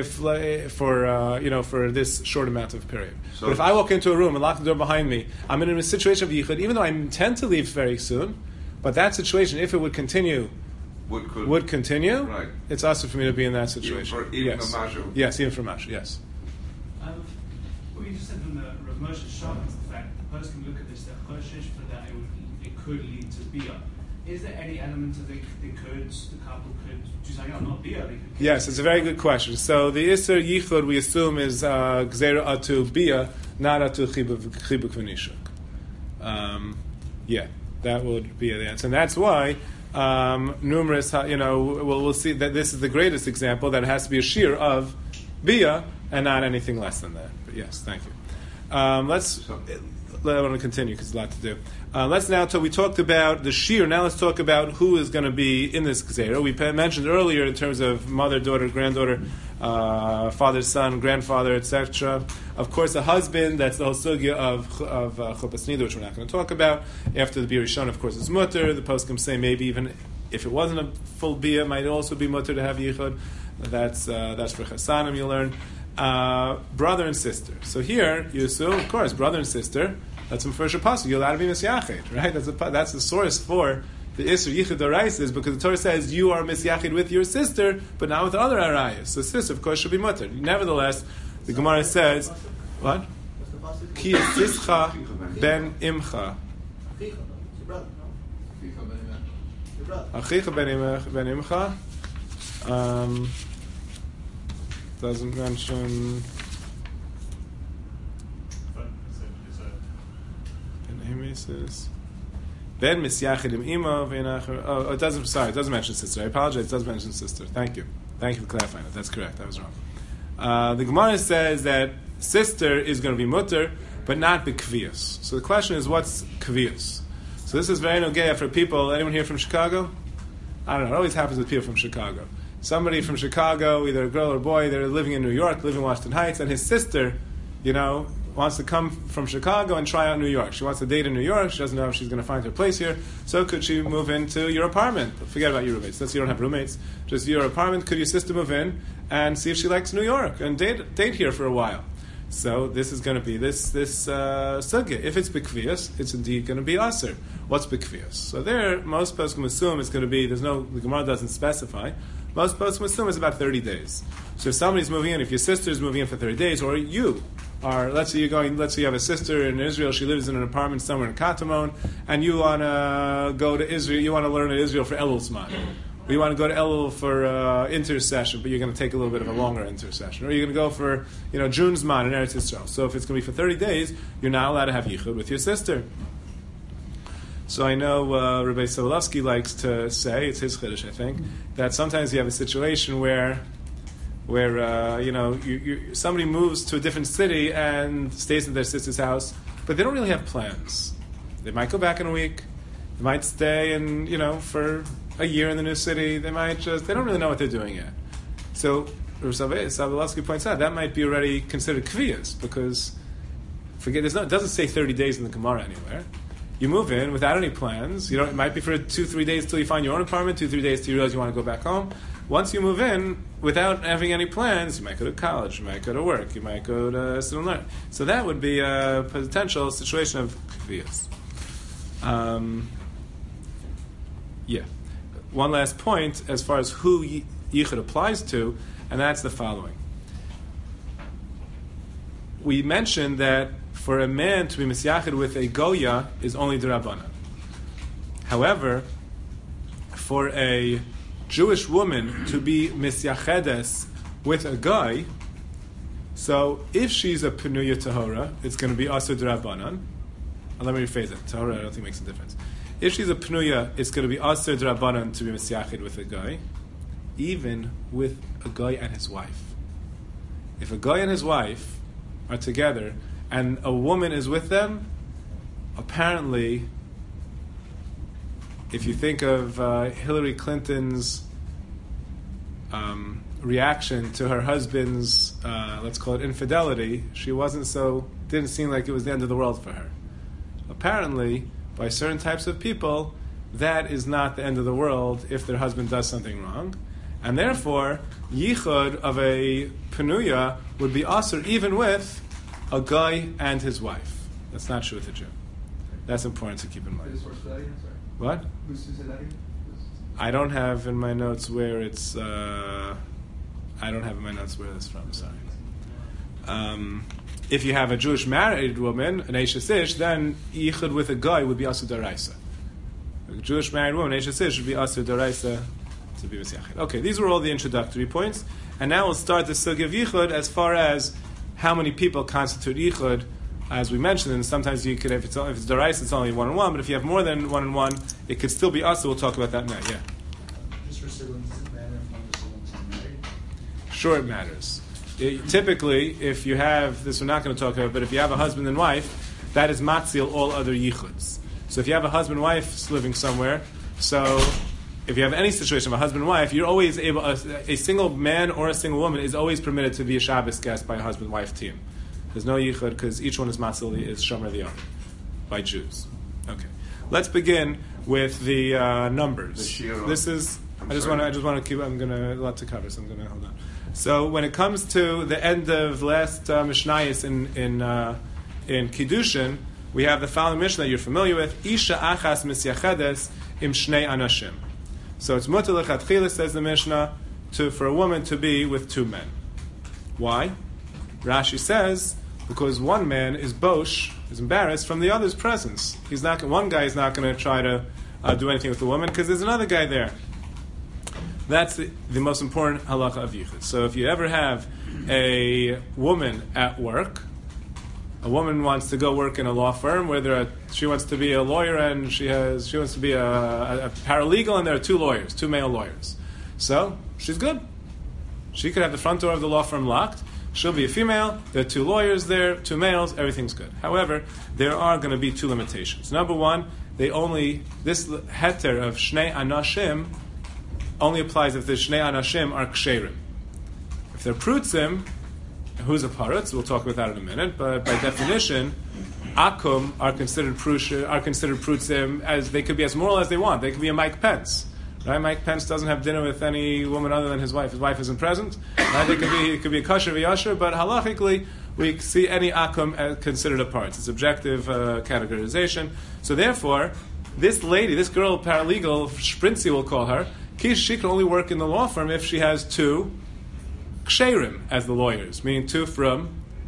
for this short amount of period. So but if I walk into a room and lock the door behind me, I'm in a situation of yichud, even though I intend to leave very soon, but that situation, if it would continue, would continue, right. It's also for me to be in that situation. Even for mashu. Yes, even for mashu, yes. What you just said from the Rav Moshe sharpens the fact that the person can look at this, they're choshesh for that it could lead to bia. Is there any element of the couple could do something not bia? Yes, it's a very good question. So the Isser Yichud we assume is Gzeira Atu Bia, not Atu Chibuk V'Nishuk. That would be the answer. And that's why numerous, we'll see that this is the greatest example that it has to be a shear of Bia and not anything less than that. But yes, thank you. I want to continue because there's a lot to do. Let's now we talked about the shir. Now let's talk about who is going to be in this gzeira. We mentioned earlier in terms of mother, daughter, granddaughter, father, son, grandfather, etc. Of course, a husband. That's the whole sugya of chuppah nida, which we're not going to talk about. After the bir rishon, of course, is mutter. The poskim say maybe even if it wasn't a full bia, it might also be mutter to have yichud. That's for chasanim. You learn brother and sister. So here you assume, of course, brother and sister. That's from first apostle. You're allowed to be misyachid, right? That's the source for the Isser Yichud D'Oraisa, is because the Torah says you are misyachid with your sister, but not with other arayas. So sister, of course, should be mutter. Nevertheless, the Gemara says, what? Ki yischa ben imcha. Achicha ben imcha. Doesn't mention. Ben misyachid im ima v'inacher. Oh, it doesn't. Sorry, it doesn't mention sister. I apologize. It does mention sister. Thank you for clarifying it. That's correct. I was wrong. The Gemara says that sister is going to be mutter, but not b'kviyas. So the question is, what's kviyas? So this is very nogea for people. Anyone here from Chicago? I don't know. It always happens with people from Chicago. Somebody from Chicago, either a girl or a boy, they're living in New York, living in Washington Heights, and his sister, wants to come from Chicago and try out New York. She wants to date in New York. She doesn't know if she's going to find her place here. So could she move into your apartment? Forget about your roommates. Let's say you don't have roommates. Just your apartment. Could your sister move in and see if she likes New York and date here for a while? So this is going to be this sugya. If it's b'kviyas, it's indeed going to be aser. What's b'kviyas? So there, most poskim assume it's going to be. The Gemara doesn't specify. Most poskim assume it's about 30 days. So if somebody's moving in, if your sister's moving in for 30 days, or you are, let's say you have a sister in Israel, she lives in an apartment somewhere in Katamon, and you want to go to Israel, you want to learn in Israel for Elul Zman. Or you want to go to Elul for intercession, but you're going to take a little bit of a longer intercession. Or you're going to go for, June Zman in Eretz Yisrael. So if it's going to be for 30 days, you're not allowed to have yichud with your sister. So I know Rabbi Solovsky likes to say, it's his chiddush, I think, that sometimes you have a situation where somebody moves to a different city and stays in their sister's house, but they don't really have plans. They might go back in a week. They might stay for a year in the new city. They don't really know what they're doing yet. So Rabbi Solovsky points out that might be already considered kviyas, because it doesn't say 30 days in the Gemara anywhere. You move in without any plans. It might be for 2-3 days till you find your own apartment, 2-3 days till you realize you want to go back home. Once you move in, without having any plans, you might go to college, you might go to work, you might go to sit and learn. So that would be a potential situation of kviyas. One last point as far as who yichud applies to, and that's the following. We mentioned that for a man to be misyachid with a goya is only d'Rabbanan. However, for a Jewish woman to be misyachedes with a guy, so if she's a penuya tahora, it's going to be asur d'Rabbanan. Let me rephrase it. Tahora, I don't think makes a difference. If she's a penuya, it's going to be asur d'Rabbanan to be misyachid with a guy, even with a guy and his wife. If a guy and his wife are together and a woman is with them, apparently, if you think of Hillary Clinton's reaction to her husband's, let's call it infidelity, didn't seem like it was the end of the world for her. Apparently, by certain types of people, that is not the end of the world if their husband does something wrong. And therefore, yichud of a penuya would be asur even with a guy and his wife. That's not true with a Jew. That's important to keep in mind. What? I don't have in my notes where it's. I don't have in my notes where it's from. Sorry. If you have a Jewish married woman, an Eishes Ish, then yichud with a guy would be asur d'oraisa. A Jewish married woman, Eishes Ish, would be asur d'oraisa to be misyachid. Okay, these were all the introductory points, and now we'll start the sugya of yichud as far as how many people constitute yichud. As we mentioned, and sometimes you could, if it's d'oraisa, it's only 1-on-1. But if you have more than 1-on-1, it could still be asur. We'll talk about that now. Yeah. Just for siblings, does it matter if one of the siblings are married? Sure, it matters. typically, if you have this, we're not going to talk about, but if you have a husband and wife, that is matzil all other yichuds. So if you have a husband and wife living somewhere, so if you have any situation of a husband and wife, you're always able, a single man or a single woman is always permitted to be a Shabbos guest by a husband-wife team. There's no yichud because each one is matzil, is shomer the other by Jews. Okay, let's begin with the numbers. This is. I just want to keep. I'm going to a lot to cover, so I'm going to hold on. So when it comes to the end of last Mishnayos in Kiddushin, we have the following Mishnah that you're familiar with: Isha achas misyachedes im shnei anashim. So it's mutar lechatchila, says the Mishnah, for a woman to be with two men. Why? Rashi says because one man is bosh, is embarrassed from the other's presence. He's not. One guy is not going to try to do anything with the woman because there's another guy there. That's the most important halacha of yichud. So if you ever have a woman at work, a woman wants to go work in a law firm where she wants to be a lawyer and she wants to be a paralegal, and there are two male lawyers. So she's good. She could have the front door of the law firm locked. She'll be a female. There are two lawyers there, two males. Everything's good. However, there are going to be two limitations. Number one, this heter of shnei anashim only applies if the shnei anashim are ksherim. If they're prutzim, who's a parutz? We'll talk about that in a minute. But by definition, akum are considered prutzim, as they could be as moral as they want. They could be a Mike Pence. Right? Mike Pence doesn't have dinner with any woman other than his wife. His wife isn't present. Right? It could be a kosher v'yasher, but halachically, we see any akum as considered a parutz. It's objective categorization. So therefore, this lady, this girl paralegal, Sprinzi we'll call her, she can only work in the law firm if she has two ksherim as the lawyers, meaning two from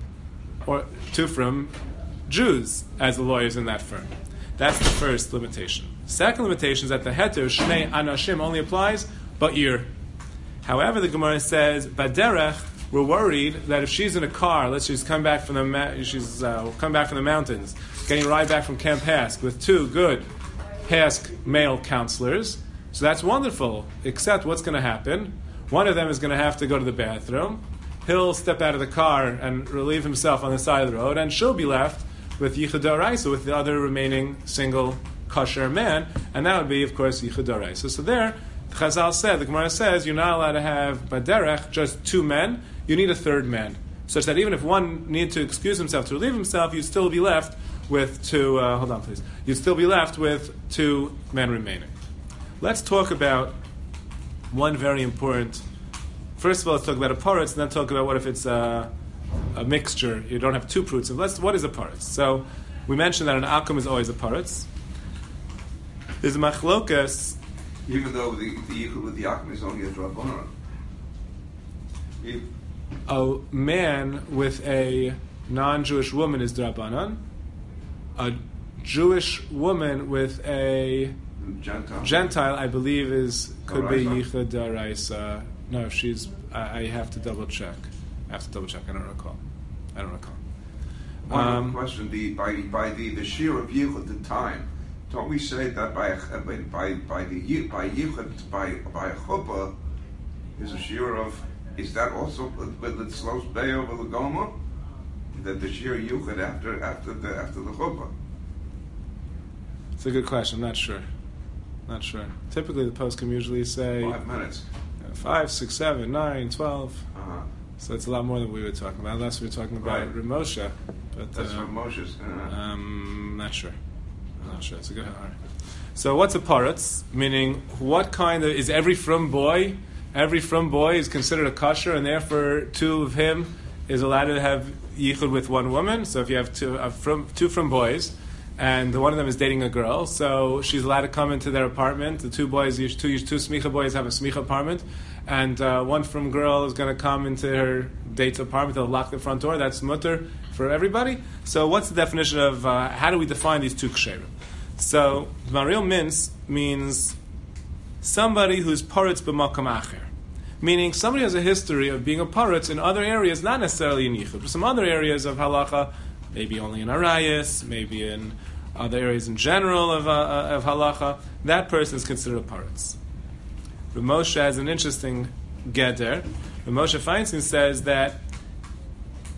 Jews as the lawyers in that firm. That's the first limitation. Second limitation is that the heter shnei anashim only applies ba'ir. However, the Gemara says baderech, we're worried that if she's in a car, let's say she's come back from the mountains, getting a ride back from Camp Hask with two good Hask male counselors. So that's wonderful, except what's going to happen? One of them is going to have to go to the bathroom. He'll step out of the car and relieve himself on the side of the road, and she'll be left with yichud d'oraisa, with the other remaining single kosher man, and that would be, of course, yichud d'oraisa. So there, the Gemara says, you're not allowed to have baderech, just two men. You need a third man, such that even if one needed to excuse himself to relieve himself, you'd still be left with two. Hold on, please. You'd still be left with two men remaining. Let's talk about one very important. First of all, let's talk about a parutz, and then talk about what if it's a mixture. You don't have two pruts. What is a parutz? So we mentioned that an akum is always a parutz. There's a machlokas. Even though the yichud with the akum is only a drabanan. A man with a non-Jewish woman is drabanan. A Jewish woman with a Gentile, I believe, could be yichud d'oraisa. No, she's. I have to double check. I don't recall. One question: by the shear of yichud, the time. Don't we say that by yichud by a chuppah is a shear of? Is that also with the slows bay over the goma? That the shear yichud after the chuppah? It's a good question. I'm not sure. Typically, the poskim usually say 5 minutes. 5, 6, 7, 9, 12. Uh-huh. So it's a lot more than we were talking about, unless we were talking about Rav Moshe. But that's Rav Moshe's. Not sure. It's a good. All right. So what's a parutz? Meaning, what kind of is every frum boy? Every frum boy is considered a kosher, and therefore two of him is allowed to have yichud with one woman. So if you have two frum boys, and one of them is dating a girl, so she's allowed to come into their apartment. The two smicha boys have a smicha apartment, and one from girl is going to come into her date's apartment. They'll lock the front door. That's mutter for everybody. So what's the definition of, how do we define these two ksherim? So Maril Mintz means somebody who's paritz b'makam acher, meaning somebody has a history of being a paritz in other areas, not necessarily in yichud, but some other areas of halacha, maybe only in arayis, maybe in other areas in general of halacha. That person is considered a paritz. Rav Moshe has an interesting geder. Rav Moshe Feinstein says that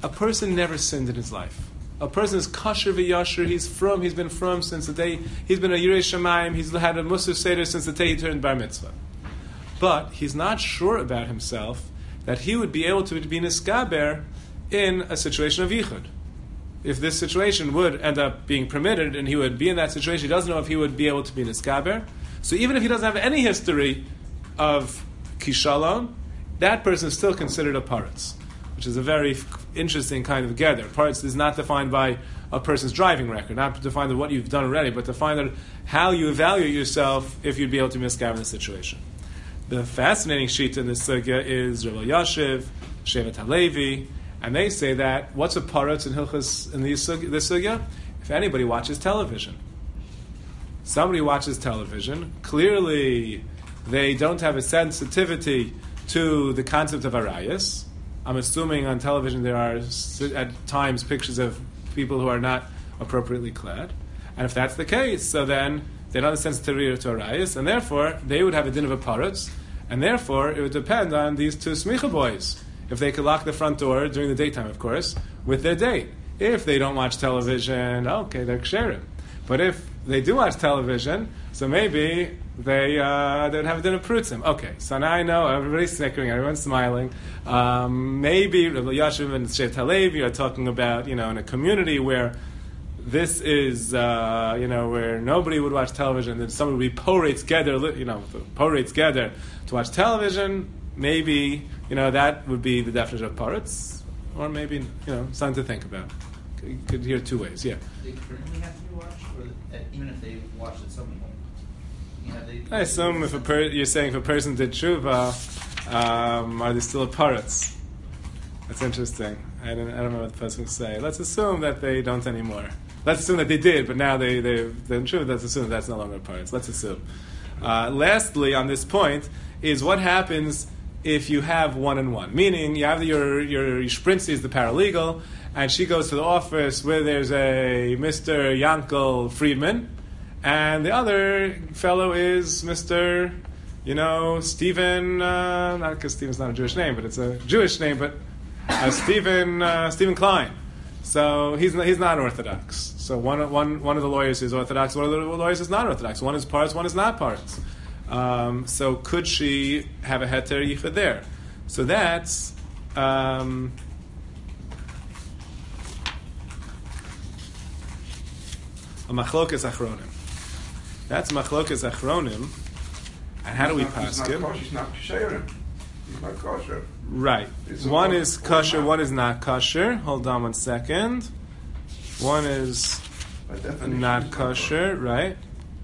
a person never sinned in his life. A person is kasher v'yasher. He's been from since the day he's been a Yirei Shamayim. He's had a Musaf Seder since the day he turned bar mitzvah. But he's not sure about himself that he would be able to be niskaber in a situation of yichud. If this situation would end up being permitted and he would be in that situation, he doesn't know if he would be able to be niskaber. So even if he doesn't have any history of kishalon, that person is still considered a paretz, which is a very interesting kind of gather. Paretz is not defined by a person's driving record, not defined by what you've done already, but defined on how you evaluate yourself if you'd be able to be niskaber in this situation. The fascinating sheet in this sugya is Rav Yashiv, Shevet HaLevi, and they say that what's a paretz in Hilchos in this sugya? If anybody watches television. Somebody watches television, clearly they don't have a sensitivity to the concept of arayas. I'm assuming on television there are at times pictures of people who are not appropriately clad. And if that's the case, so then they don't have a sensitivity to arayas, and therefore they would have a din of a paretz, and therefore it would depend on these two smicha boys. If they could lock the front door during the daytime, of course, with their date. If they don't watch television, okay, they're ksherim. But if they do watch television, so maybe they would have a din of prutzim. Okay, so now I know everybody's snickering, everyone's smiling. Maybe Rabbi Yashiv and Shevet HaLevi are talking about, in a community where this is, where nobody would watch television, then someone would be porates gather to watch television. Maybe, that would be the definition of paretz, or maybe, something to think about. You could hear two ways, yeah. Do they currently have to be watched, or even if they watched at some point? I assume you're saying if a person did tshuva, are they still a paretz? That's interesting. I don't know what the person would say. Let's assume that they don't anymore. Let's assume that they did, but now they've done tshuva. Let's assume that's no longer a paretz. Let's assume. Lastly, on this point, is what happens if you have one and one. Meaning, you have your Shprinzi is the paralegal, and she goes to the office where there's a Mr. Yankel Friedman, and the other fellow is Mr. Stephen, not because Stephen's not a Jewish name, but it's a Jewish name, but Stephen Klein. So he's not Orthodox. So one of the lawyers is Orthodox, one of the lawyers is not Orthodox. One is paretz, one is not paretz. So could she have a heter yichud there? So that's a machlokas achronim. That's machlokas achronim. And how do we paskin? He's not kosher. He's not kosher. Right. One is kosher, one is not kosher. Hold on 1 second. One is not kosher, right?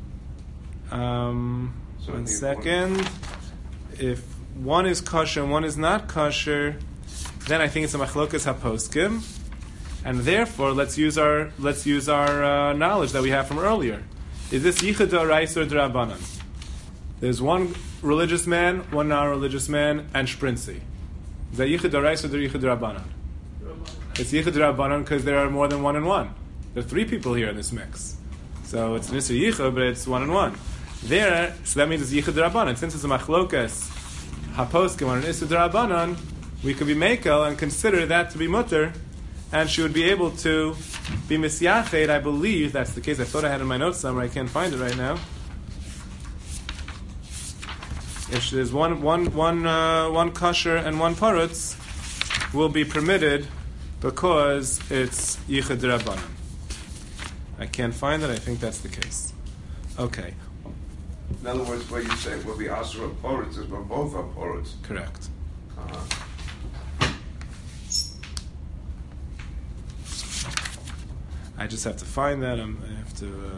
1 second. If one is kosher and one is not kosher, then I think it's a machlokas haposkim, and therefore let's use our knowledge that we have from earlier. Is this yichud d'oraisa or d'rabbanan? There's one religious man, one non-religious man, and Shprinzi. Is that yichud d'oraisa or yichud d'rabbanan? It's yichud d'rabbanan because there are more than one and one. There are three people here in this mix, so it's nisur yichud, but it's one and one. There, so that means it's yichud d'rabbanan. Since it's a machlokas haposkim on an isur d'rabbanan, we could be mekel and consider that to be mutter, and she would be able to be misyached. I believe that's the case. I thought I had it in my notes somewhere. I can't find it right now. If there's one kosher and one paretz, will be permitted because it's yichud d'rabbanan. I can't find it. I think that's the case. Okay. In other words, what you say will be asur of paretz is when both are paretz. Correct. I just have to find that. I have to.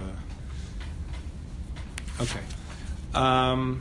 Okay.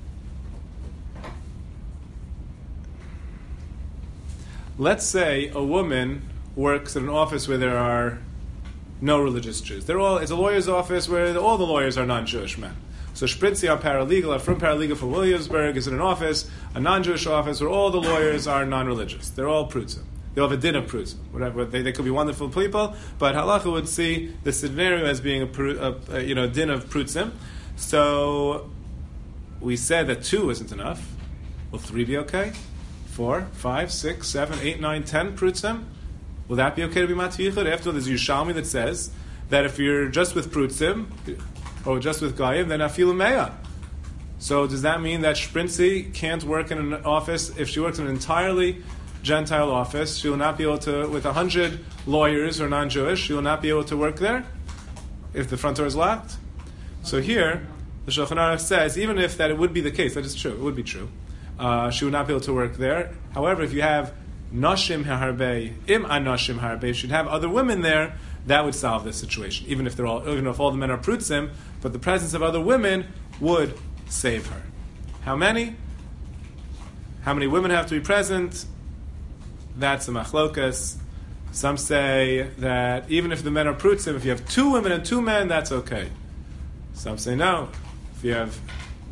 Let's say a woman works in an office where there are no religious Jews. It's a lawyer's office where all the lawyers are non-Jewish men. So Shprinzi, our paralegal, from paralegal from Williamsburg, is in an office, a non-Jewish office, where all the lawyers are non-religious. They're all prutzim. They all have a din of prutzim. Whatever, they could be wonderful people, but halacha would see the scenario as being a din of prutzim. So we said that 2 isn't enough. Will 3 be okay? 4, 5, 6, 7, 8, 9, 10 prutzim? Will that be okay to be Matfi Yichud? After all, there's Yerushalmi that says that if you're just with Prutzim, or just with Goyim, then Afilu Meya. So does that mean that Shprinzi can't work in an office? If she works in an entirely Gentile office, she will not be able to, with 100 lawyers who are non-Jewish, she will not be able to work there if the front door is locked? So here, the Shulchan Aruch says, even if that it would be the case, that is true, it would be true, she would not be able to work there. However, if you have Nashim Harbe, Im Anashim Harbe, if she'd have other women there, that would solve this situation. Even if all the men are Prutzim, but the presence of other women would save her. How many? How many women have to be present? That's a machlokas. Some say that even if the men are prutzim, if you have 2 women and 2 men, that's okay. Some say no. If you have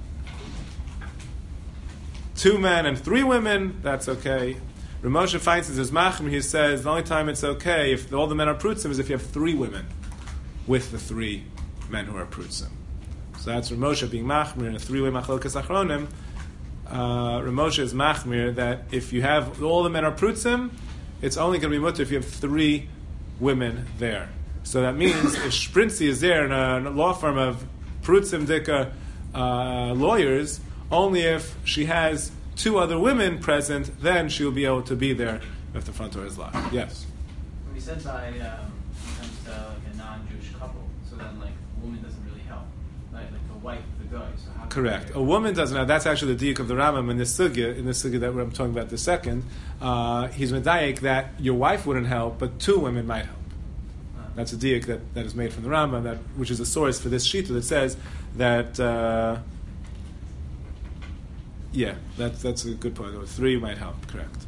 2 men and 3 women, that's okay. Ramosha finds his machmir. He says the only time it's okay if all the men are prutzim is if you have 3 women with the 3 men who are prutzim. So that's Ramosha being machmir in a 3-way machlokas achronim. Ramosha is machmir that if you have all the men are prutzim, it's only going to be mutter if you have 3 women there. So that means if Shprinzi is there in a law firm of prutzim dika lawyers, only if she has 2 other women present, then she will be able to be there if the front door is locked. Yes? When you said by comes to like a non-Jewish couple, so then like a woman doesn't really help, like the wife, the guy. So how Correct. A woman doesn't have. That's actually the diuk of the Rambam in this sugya that I'm talking about this second. He's medayek that your wife wouldn't help, but 2 women might help. That's a diuk that is made from the Rambam, which is a source for this shita that says that. That's a good point. 3 might help. Correct.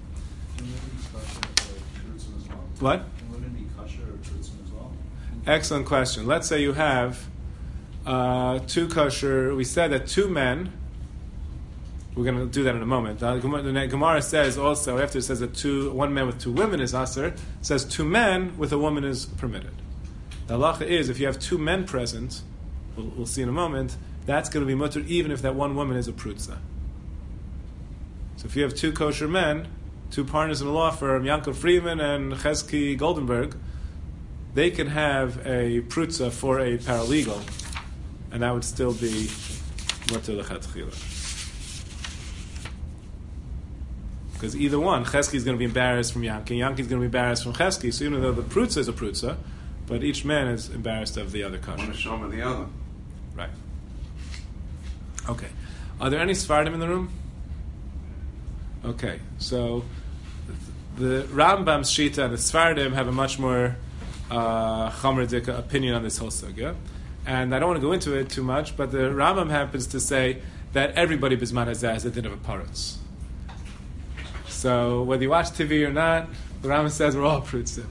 What? Can women be kosher or prutzim as well? Excellent question. Let's say you have 2 kosher. We said that 2 men. We're going to do that in a moment. The Gemara says also, after it says that 1 man with 2 women is aser, it says 2 men with a woman is permitted. The halacha is, if you have 2 men present, we'll see in a moment, that's going to be mutter even if that 1 woman is a prutza. So if you have 2 kosher men, 2 partners in a law firm, Yankov Friedman and Chesky Goldenberg, they can have a prutza for a paralegal, and that would still be mutter lechatchila. Because either one, Chesky is going to be embarrassed from Yanki, Yanki is going to be embarrassed from Chesky, so even though the prutza is a prutza, but each man is embarrassed of the other kosher. One is shown the other. Right. Okay. Are there any Sfardim in the room? Okay, so the Rambam's Shita and the Sfardim have a much more Chomer Dika opinion on this whole sugya. And I don't want to go into it too much, but the Rambam happens to say that everybody Bisman Hazeh has a din of a parutz. So whether you watch TV or not, the Rambam says we're all prutzim.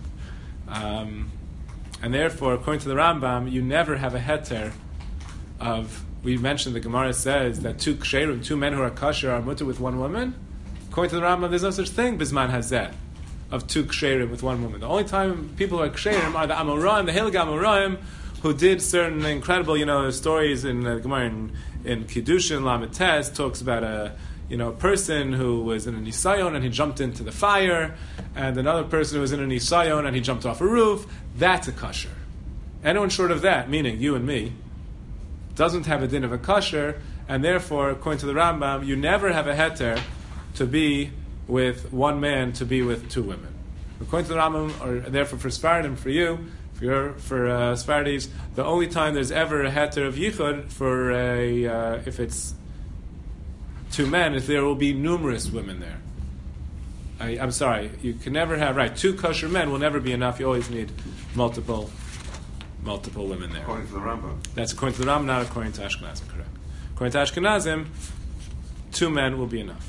And therefore, according to the Rambam, you never have a heter of, we mentioned the Gemara says that 2 ksherim, 2 men who are kosher are mutter with 1 woman. According to the Rambam, there's no such thing, Bisman Hazeh, of 2 ksherim with 1 woman. The only time people who are ksherim are the Amoraim, the Heilig Amoraim, who did certain incredible, stories in the Gemara in Kiddushin, Lamed Tes, talks about a person who was in a nisayon and he jumped into the fire, and another person who was in a nisayon and he jumped off a roof. That's a kosher. Anyone short of that, meaning you and me, doesn't have a din of a kosher, and therefore, according to the Rambam, you never have a heter to be with 1 man to be with 2 women. According to the Rambam, or therefore for Sfardim, for you, for Sfardis, the only time there's ever a heter of yichud for if it's 2 men, if there will be numerous women there. I'm sorry, you can never have 2 kosher men will never be enough. You always need multiple women there. According to the Rambam. That's according to the Rambam, not according to Ashkenazim. Correct. According to Ashkenazim, 2 men will be enough.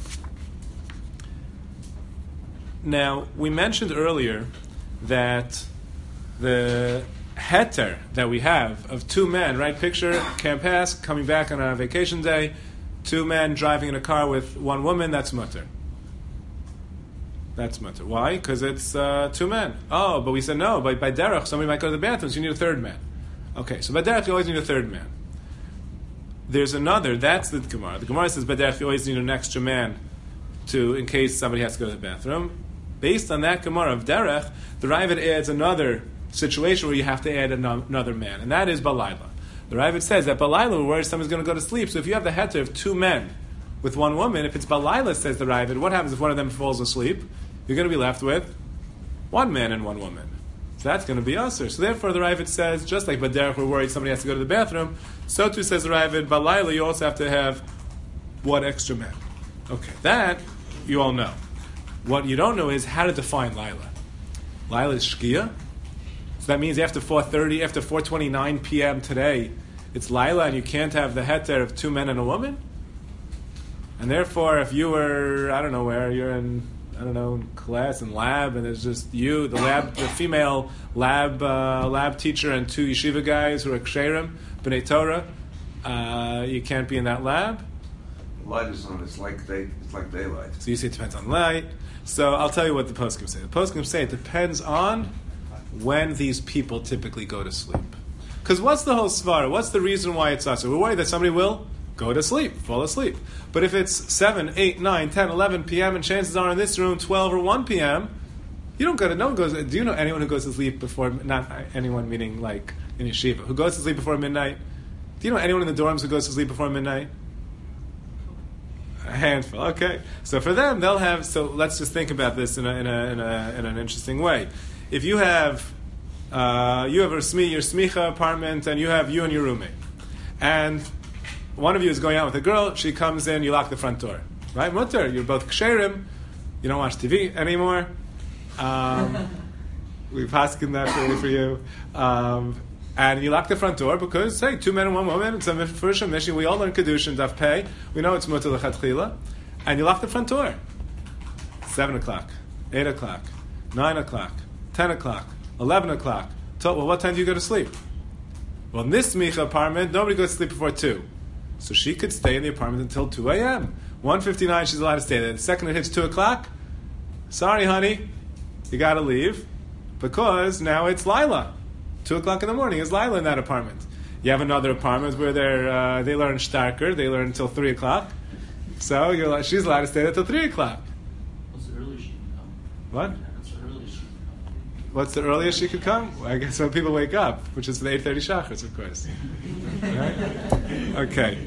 Now, we mentioned earlier that the heter that we have of 2 men, right? Picture Camp Pass coming back on a vacation day, 2 men driving in a car with 1 woman, that's mutter. That's mutter. Why? Because it's 2 men. Oh, but we said no, by derech, somebody might go to the bathroom, so you need a 3rd man. Okay, so by derech, you always need a 3rd man. There's another, that's the Gemara. The Gemara says by derech, you always need an extra man in case somebody has to go to the bathroom. Based on that Gemara of Derech, the Ravid adds another situation where you have to add another man, and that is Balayla. The Ravid says that Balayla, where someone's going to go to sleep, so if you have the heter of two men with one woman, if it's Balayla, says the Ravid, what happens if one of them falls asleep? You're going to be left with one man and one woman. So that's going to be usher. So therefore the Ravid says, just like Baderech, we're worried somebody has to go to the bathroom, so too says the Ravid, Balayla, you also have to have one extra man. Okay, that you all know. What you don't know is how to define Laila. Laila is Shkia. So that means after 4:30, after 4:29 p.m. today, it's Laila and you can't have the heter of two men and a woman? And therefore, if you were, I don't know where, you're in, I don't know, class and lab, and there's just you, the female lab teacher, and two yeshiva guys who are ksherim, b'nei Torah, you can't be in that lab. The light is on. It's like daylight. So you say it depends on light. So I'll tell you what the poskim say. The poskim say it depends on when these people typically go to sleep. Because what's the whole svara? What's the reason why it's us? We're worried that somebody will go to sleep, fall asleep. But if it's 7, 8, 9, 10, 11 p.m. and chances are in this room 12 or 1 p.m., you don't go to, no one goes, do you know anyone who goes to sleep before, not anyone meaning like in yeshiva, who goes to sleep before midnight? Do you know anyone in the dorms who goes to sleep before midnight? A handful. Okay, so for them, they'll have. So let's just think about this in an interesting way. If you have your smicha apartment, and you have you and your roommate, and one of you is going out with a girl. She comes in, you lock the front door, right? Mutter, you're both ksherim. You don't watch TV anymore. We've haskin that for you. And you lock the front door because, hey, two men and one woman, it's a first mission. We all learn Kedushin, Daf Pei. We know it's mutter l'chatchila. And you lock the front door. 7 o'clock, 8 o'clock, 9 o'clock, 10 o'clock, 11 o'clock. Well, what time do you go to sleep? Well, in this Micha apartment, nobody goes to sleep before 2. So she could stay in the apartment until 2 a.m. 1:59, she's allowed to stay there. The second it hits 2 o'clock, sorry, honey, you got to leave because now it's Lila. 2 o'clock in the morning is Lila in that apartment. You have another apartment where they learn starker, they learn until 3 o'clock. So she's allowed to stay there until 3 o'clock. What's the earliest she can come? What? What's the earliest she can come? What's the earliest she could come? Well, I guess when people wake up, which is the 8:30 shachris, of course. Right? Okay.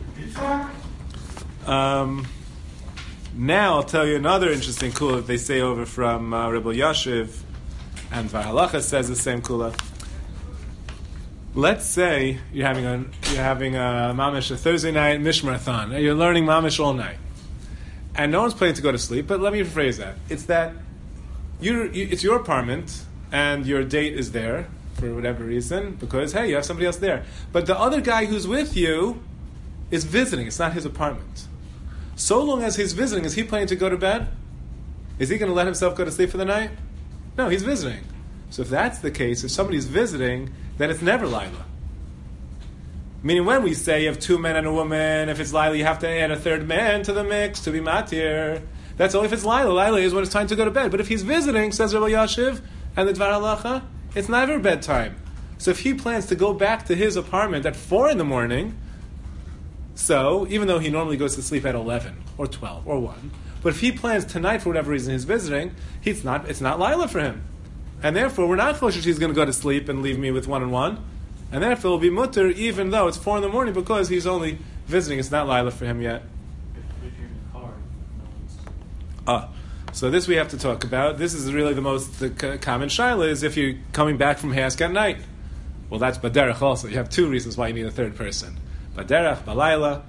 Now I'll tell you another interesting kula that they say over from Rebbe Yashiv, and Vahalacha says the same kula. Let's say you're having a mamish a Thursday night mishmarathon. You're learning mamish all night, and no one's planning to go to sleep. But let me rephrase that. It's that it's your apartment, and your date is there for whatever reason because hey, you have somebody else there. But the other guy who's with you is visiting. It's not his apartment. So long as he's visiting, is he planning to go to bed? Is he going to let himself go to sleep for the night? No, he's visiting. So if that's the case, if somebody's visiting, then it's never Lila. Meaning when we say you have two men and a woman, if it's Lila, you have to add a third man to the mix to be matir. That's only if it's Lila. Lila is when it's time to go to bed. But if he's visiting, says Rabbi Yashiv, and the Dvar Halacha, it's never bedtime. So if he plans to go back to his apartment at 4 a.m, so even though he normally goes to sleep at 11 or 12 or 1, but if he plans tonight for whatever reason he's visiting, it's not Lila for him. And therefore, we're not choshesh he's going to go to sleep and leave me with 1 and 1. And therefore, it will be mutter even though it's 4 a.m. because he's only visiting. It's not Lila for him yet. If you're in the car, no one's... So this we have to talk about. This is really the common shaila is if you're coming back from Hask at night. Well, that's Baderech also. You have 2 reasons why you need a third person. Baderech, Balayla.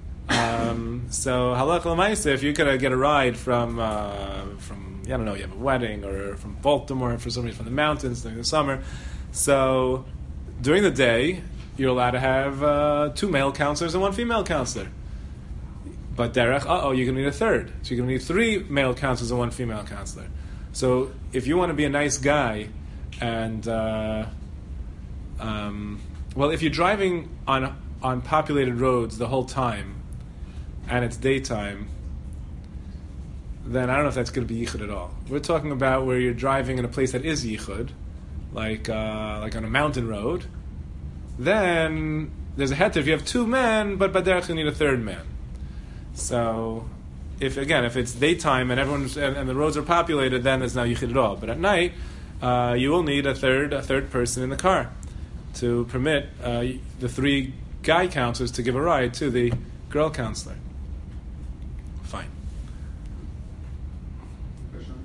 So halach l'maisa, if you could get a ride from I don't know, you have a wedding or from Baltimore for somebody from the mountains during the summer. So during the day, you're allowed to have 2 male counselors and 1 female counselor. But derech, you're going to need a third. So you're going to need 3 male counselors and 1 female counselor. So if you want to be a nice guy, and if you're driving on populated roads the whole time, and it's daytime, then I don't know if that's going to be yichud at all. We're talking about where you're driving in a place that is yichud, like on a mountain road. Then there's a heter if you have 2 men, but baderech you need a third man. So if it's daytime and everyone's and the roads are populated, then there's no yichud at all. But at night, you will need a third person in the car to permit the 3 guy counselors to give a ride to the girl counselor. Fine. Question?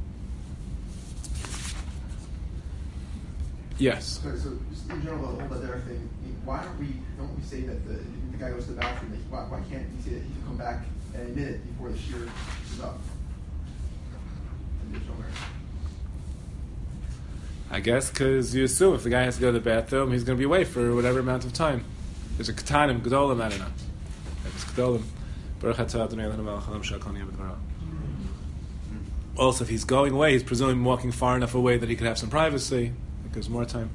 Yes. So just in general, the whole Badar thing, why don't we say that the guy goes to the bathroom, that why can't we say that he can come back and admit it before the shear is up? I guess because you assume if the guy has to go to the bathroom, he's going to be away for whatever amount of time. There's a ketanim, gedolim, I don't know. It's gedolim. Baruch atah Adonai Eloheinu melech haolam she'akol niyeh b'dvaro. Also, if he's going away, he's presumably walking far enough away that he could have some privacy. It gives more time.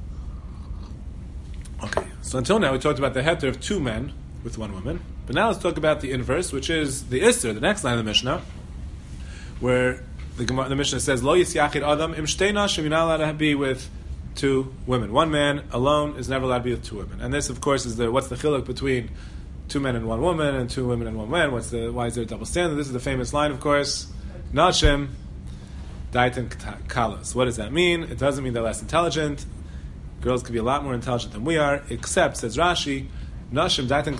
Okay, so until now we talked about the heter of 2 men with 1 woman. But now let's talk about the inverse, which is the Isser, the next line of the Mishnah, where the Mishnah says, Lo yisyachid adam im shtei nashim, you're not allowed to be with 2 women. 1 man alone is never allowed to be with 2 women. And this, of course, is what's the chiluk between 2 men and 1 woman, and 2 women and 1 man? Why is there a double standard? This is the famous line, of course, Nashim daiten kalas. What does that mean? It doesn't mean they're less intelligent. Girls could be a lot more intelligent than we are, except, says Rashi, Nashim daiten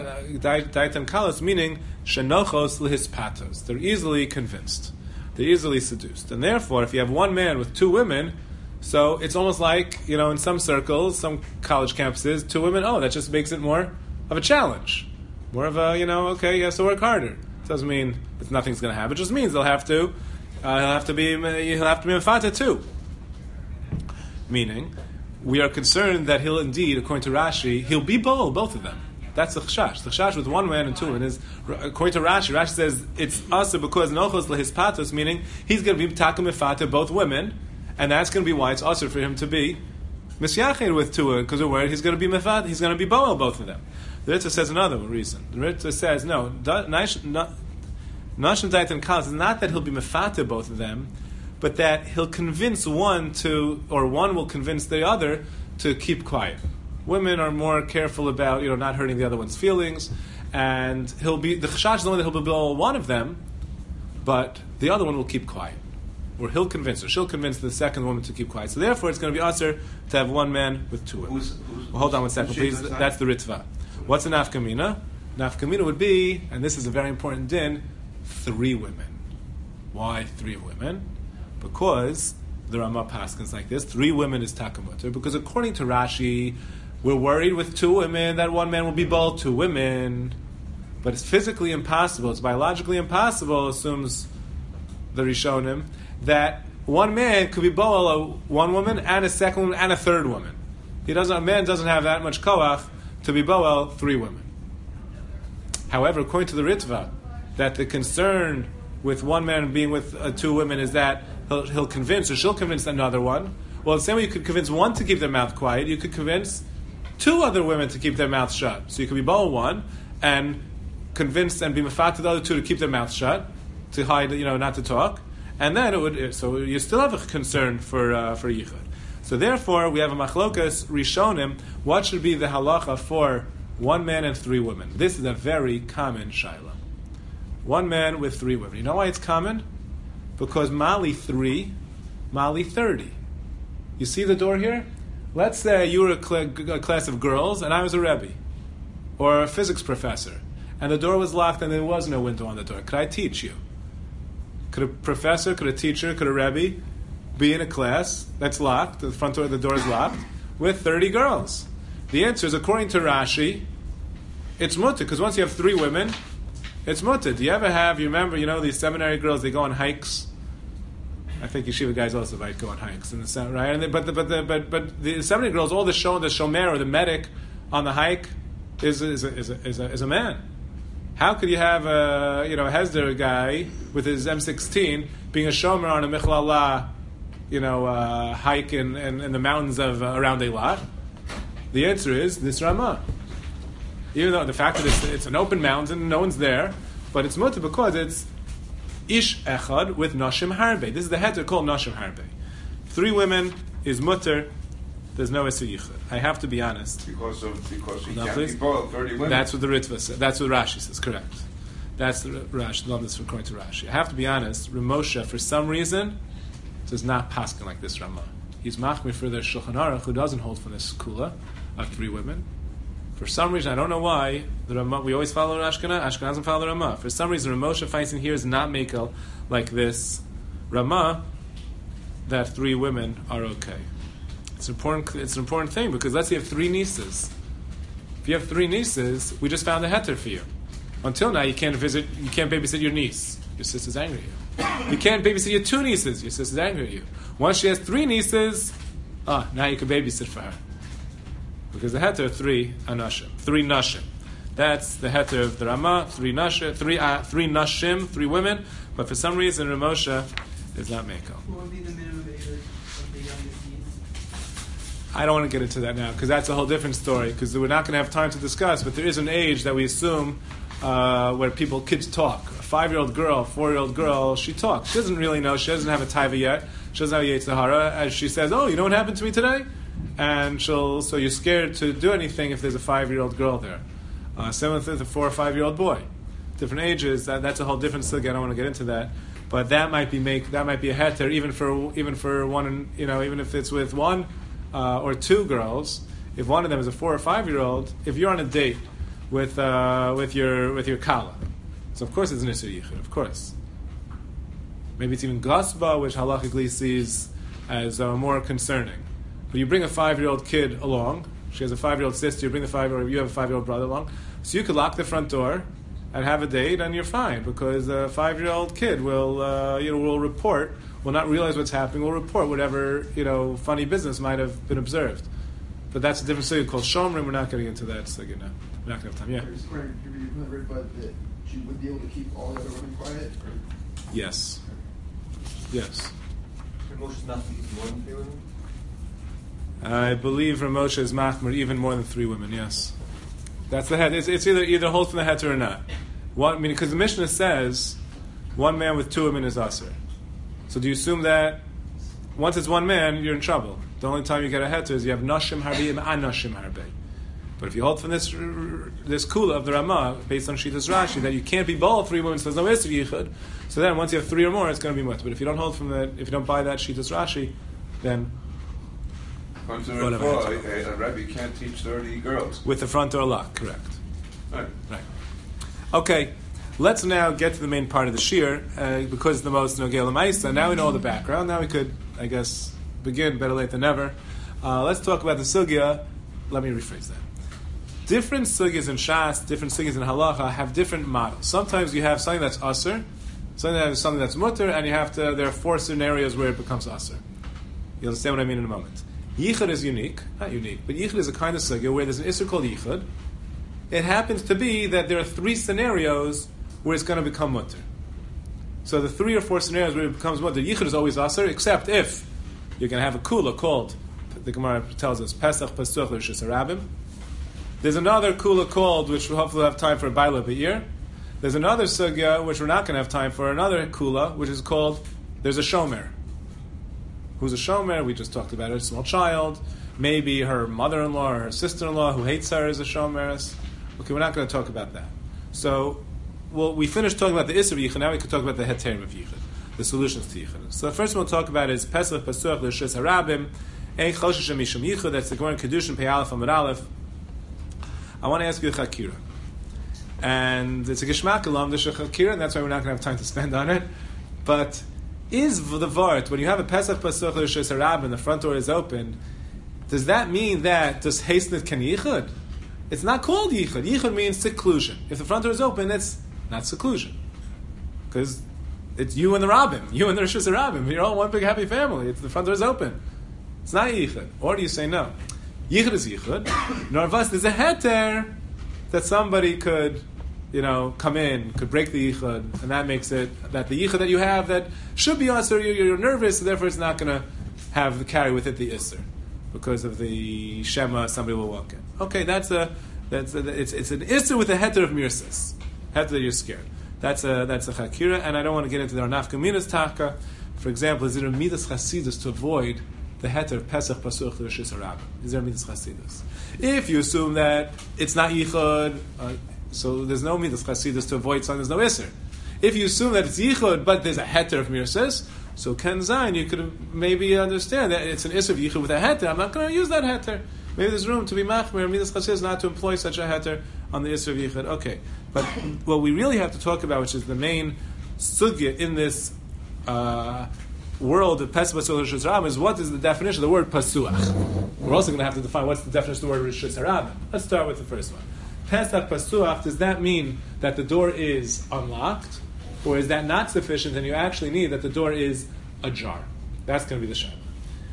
kalas, meaning shenochos lihispatos. They're easily convinced. They're easily seduced. And therefore, if you have 1 man with 2 women, so it's almost like, in some circles, some college campuses, 2 women, that just makes it more of a challenge. More of a, okay, he has to work harder. It doesn't mean that nothing's going to happen. It just means he'll have to be mefata too. Meaning, we are concerned that he'll indeed, according to Rashi, he'll be both of them. That's the chashash. The chashash with 1 man and 2 women is, according to Rashi says it's asa because nochos lehispatos, meaning he's going to be taka mefata both women, and that's going to be why it's asa for him to be misyached with 2 women, because we're worried he's going to be mefata, he's going to be boel both of them. The Ritva says another reason. The Ritva says no, nashim daiten kalas is not that he'll be mefata both of them, but that he'll convince one will convince the other to keep quiet. Women are more careful about, not hurting the other one's feelings, and the chashash is the one that he'll be one of them, but the other one will keep quiet. Or she'll convince the second woman to keep quiet. So therefore it's going to be usher to have 1 man with 2 women. Hold on 1 second, please. That's the Ritva. What's a nafkamina? Nafkamina would be, and this is a very important din, 3 women. Why 3 women? Because the Ramah paskins like this, 3 women is takamuter, because according to Rashi, we're worried with 2 women that 1 man will be both 2 women, but it's physically impossible, it's biologically impossible, assumes the Rishonim, that 1 man could be boel 1 woman and a second woman and a 3rd woman. A man doesn't have that much koach to be boel 3 women. However, according to the Ritva, that the concern with 1 man being with 2 women is that he'll convince or she'll convince another one. Well, the same way you could convince 1 to keep their mouth quiet, you could convince 2 other women to keep their mouths shut. So you could be boel 1 and convince and be mafat to the other 2 to keep their mouths shut, to hide, not to talk. And then so you still have a concern for yichud. So therefore, we have a machlokas rishonim. What should be the halacha for 1 man and 3 women? This is a very common shaila. 1 man with 3 women. You know why it's common? Because Mali 3, Mali 30. You see the door here? Let's say you were a class of girls and I was a Rebbe or a physics professor, and the door was locked and there was no window on the door. Could I teach you? Could a professor, could a teacher, could a Rebbe be in a class that's locked, the front door of the door is locked, with 30 girls? The answer is, according to Rashi, it's mutter, because once you have 3 women, it's mutter. Do you ever have, you remember, these seminary girls, they go on hikes? I think yeshiva guys also might go on hikes in the right. And but the seminary girls, all the shomer or the medic on the hike is a man. How could you have a Hesder guy with his M16 being a shomer on a Michlala, hike in the mountains of around Eilat? The answer is Nisrama. Even though the fact that it's an open mountain, no one's there, but it's mutter because it's Ish Echad with Nashim Harbe. This is the heter called Nashim Harbe. 3 women is mutter. There's no Esu Yichud. I have to be honest. Because you can't be both 30 women. That's what the Ritva says. That's what Rashi says. Correct. That's the Rashi. Love this according to Rashi. I have to be honest. Ramosha, for some reason, does not paskin like this Ramah. He's machmir for the Shulchan Aruch, who doesn't hold from this kula of 3 women. For some reason, I don't know why, the Ramah, we always follow Ashkenazim follow the Ramah. For some reason, Ramosha Feinstein here is not makel like this Ramah, that 3 women are okay. It's an important thing, because let's say you have 3 nieces. If you have 3 nieces, we just found a heter for you. Until now, you can't babysit your niece. Your sister's angry at you. You can't babysit your 2 nieces. Your sister's angry at you. Once she has 3 nieces, now you can babysit for her. Because the heter 3 anashim, 3 nashim. That's the heter of the Ramah, 3 nashim, 3 nashim, 3 women. But for some reason, Ramosha is not meko. What would be the minimum age of the youngest niece? I don't want to get into that now, because that's a whole different story, because we're not going to have time to discuss, but there is an age that we assume where kids talk. A 5-year-old girl, 4-year-old girl, she talks. She doesn't really know. She doesn't have a taiva yet. She doesn't have a Yetzer Hara. As she says, you know what happened to me today? And so you're scared to do anything if there's a 5-year-old girl there. Same with a 4 or 5-year-old boy. Different ages, that's a whole different thing. I don't want to get into that. But that might be a heter, even for one, even if it's with 1 or 2 girls. If one of them is a 4 or 5-year-old, if you're on a date with your kala, so of course it's an Isser Yichud, of course. Maybe it's even Gasba, which halachically sees as more concerning. But you bring a 5-year-old kid along. She has a 5-year-old sister. You bring you have a 5-year-old brother along. So you could lock the front door and have a date, and you're fine, because a 5-year-old kid will report, will not realize what's happening, will report whatever funny business might have been observed. But that's a different sugya called shomrim. We're not getting into that sugya now. We're not going to have time. Yeah. But she would be able to keep all the other women quiet. Or? Yes. Ramosha's not more than 3 women. I believe Ramosha is machmer even more than 3 women. Yes, that's the head. It's either holds from the heter or not. Because the Mishnah says 1 man with 2 women is aser. So do you assume that once it's 1 man, you're in trouble? The only time you get a heter is you have nashim harbi and anashim harbi. But if you hold from this kula of the Ramah based on Shitas Rashi that you can't be both 3 women, so there's no Isser Yichud. So then once you have 3 or more, it's going to be much. But if you don't hold from that, if you don't buy that Shitas Rashi, then a Rebbe can't teach 30 girls. With the front door lock, correct. Right. Okay, let's now get to the main part of the shir, because it's the most Nogei L'Maisa. Now we know all the background. Now we could, I guess, begin, better late than never. Let's talk about the sugya. Let me rephrase that. Different sugyas in Shas, different sugyas in Halacha have different models. Sometimes you have something that's aser, something that's mutter, and there are 4 scenarios where it becomes aser. You'll understand what I mean in a moment. Yichud is not unique, but Yichud is a kind of sugya where there's an Isser called Yichud. It happens to be that there are 3 scenarios where it's going to become mutter. So the 3 or 4 scenarios where it becomes mutter, Yichud is always aser, except if you're going to have a kula called, the Gemara tells us, Pesach Pasuch L'Rishus Harabim. There's another kula called, which we'll hopefully have time for a Baila B'Ir. There's another sugya, which we're not going to have time for, another kula, which is called, there's a shomer. Who's a shomer? We just talked about it, a small child. Maybe her mother-in-law or her sister-in-law who hates her is a shomer. Okay, we're not going to talk about that. So, we finished talking about the Isser Yichud, now we can talk about the Heterim of Yichud, the solutions to Yichud. So the first one we'll talk about is Pesach Pasuch L'Rishus Harabim, Ein Choshesh Mishum Yichud, that's the Gemara in Kedushin, Pei Aleph Amud Aleph. I want to ask you a Chakira. And it's a Geshmak Elam, the Chakira, and that's why we're not going to have time to spend on it. But is the Vart, when you have a Pesach Pasuch L'Rishus Harabim, the front door is open, does that mean that does Hasnit Ken Yichud? It's not called Yichud. Yichud means seclusion. If the front door is open, it's not seclusion. Because it's you and the Rabbim. You and the Rishus Rabbim. You're all one big happy family. The front door is open. It's not Yichud. Or do you say no? Yichud is Yichud. Narvas, there's a heter that somebody could, come in, could break the Yichud, and that makes it, that the Yichud that you have that should be Isser, you're nervous, so therefore it's not going to carry with it the Isser. Because of the Shema, somebody will walk in. Okay, it's an Isser with a heter of Mirsas. Heter that you're scared. That's a Chakira, and I don't want to get into the Nafka Minas Taka. For example, is there a Midas Chasidus to avoid the heter of Pesach Pasuch L'Rishus Harabim? Is there a Midas Chasidus? If you assume that it's not Yichud, So there's no midas chasidus to avoid something. There's no iser. If you assume that it's yichud, but there's a heter of mirses, so ken zayin, you could maybe understand that it's an iser of yichud with a heter. I'm not going to use that heter. Maybe there's room to be machmir midas chasidus not to employ such a heter on the iser of yichud. Okay, but what we really have to talk about, which is the main sugya in this world of Pesach Pasuach Rishus Harabim, is what is the definition of the word Pasuach. We're also going to have to define what's the definition of the word Rishus Harabim. Let's start with the first one. Pesach Pasuach, does that mean that the door is unlocked? Or is that not sufficient and you actually need that the door is ajar? That's going to be the shayla.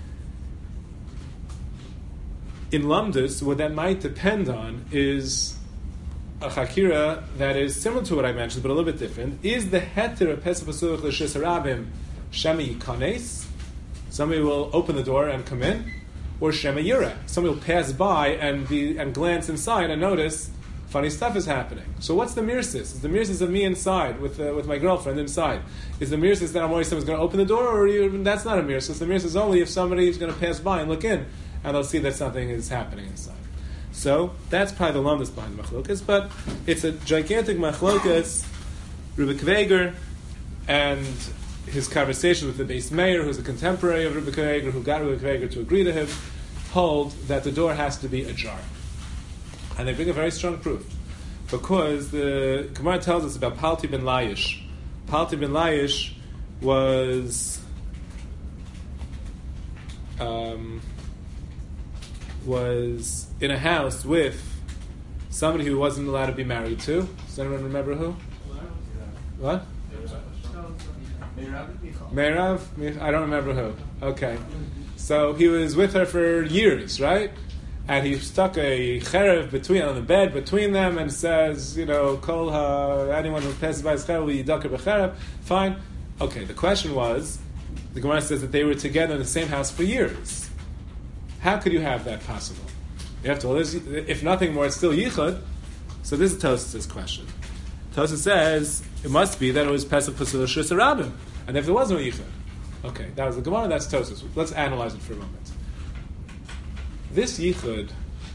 In Lamdus, what that might depend on is a chakira that is similar to what I mentioned, but a little bit different. Is the heter of Pesach Pasuach Rishus Harabim Shema Yikanes? Somebody will open the door and come in, or Shema Yira. Somebody will pass by and glance inside and notice funny stuff is happening. So what's the mirsis? Is the mirsis of me inside with my girlfriend inside? Is the mirsis that I'm worried someone's going to open the door, or that's not a mirsis? The mirsis is only if somebody is going to pass by and look in, and they'll see that something is happening inside. So that's probably the lumdus behind the machlokas, but it's a gigantic machlokas. Rebbe Kveger and his conversation with the Beis Meir, who's a contemporary of Rebbe Kveger, who got Rebbe Kveger to agree to him, hold that the door has to be ajar. And they bring a very strong proof. Because the Gemara tells us about Palti ben Laish. Palti ben Laish was in a house with somebody who wasn't allowed to be married to. Does anyone remember who? What? Meirav? I don't remember who. Okay. So he was with her for years, right? And he stuck a cherev on the bed between them and says, kol anyone who passes by his cherev will yidaker b'cherev. Fine. Okay, the question was, the Gemara says that they were together in the same house for years. How could you have that possible? You have to, if nothing more, it's still yichud. So this is Tosafos' question. Tosafos says, it must be that it was Pesach Pasuach Rishus Harabim. And if there was no yichud. Okay, that was the Gemara, that's Tosafos. Let's analyze it for a moment. This yichud,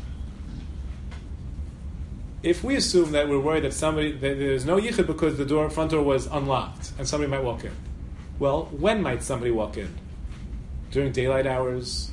if we assume that we're worried that there's no yichud because the front door was unlocked and somebody might walk in. Well, when might somebody walk in? During daylight hours?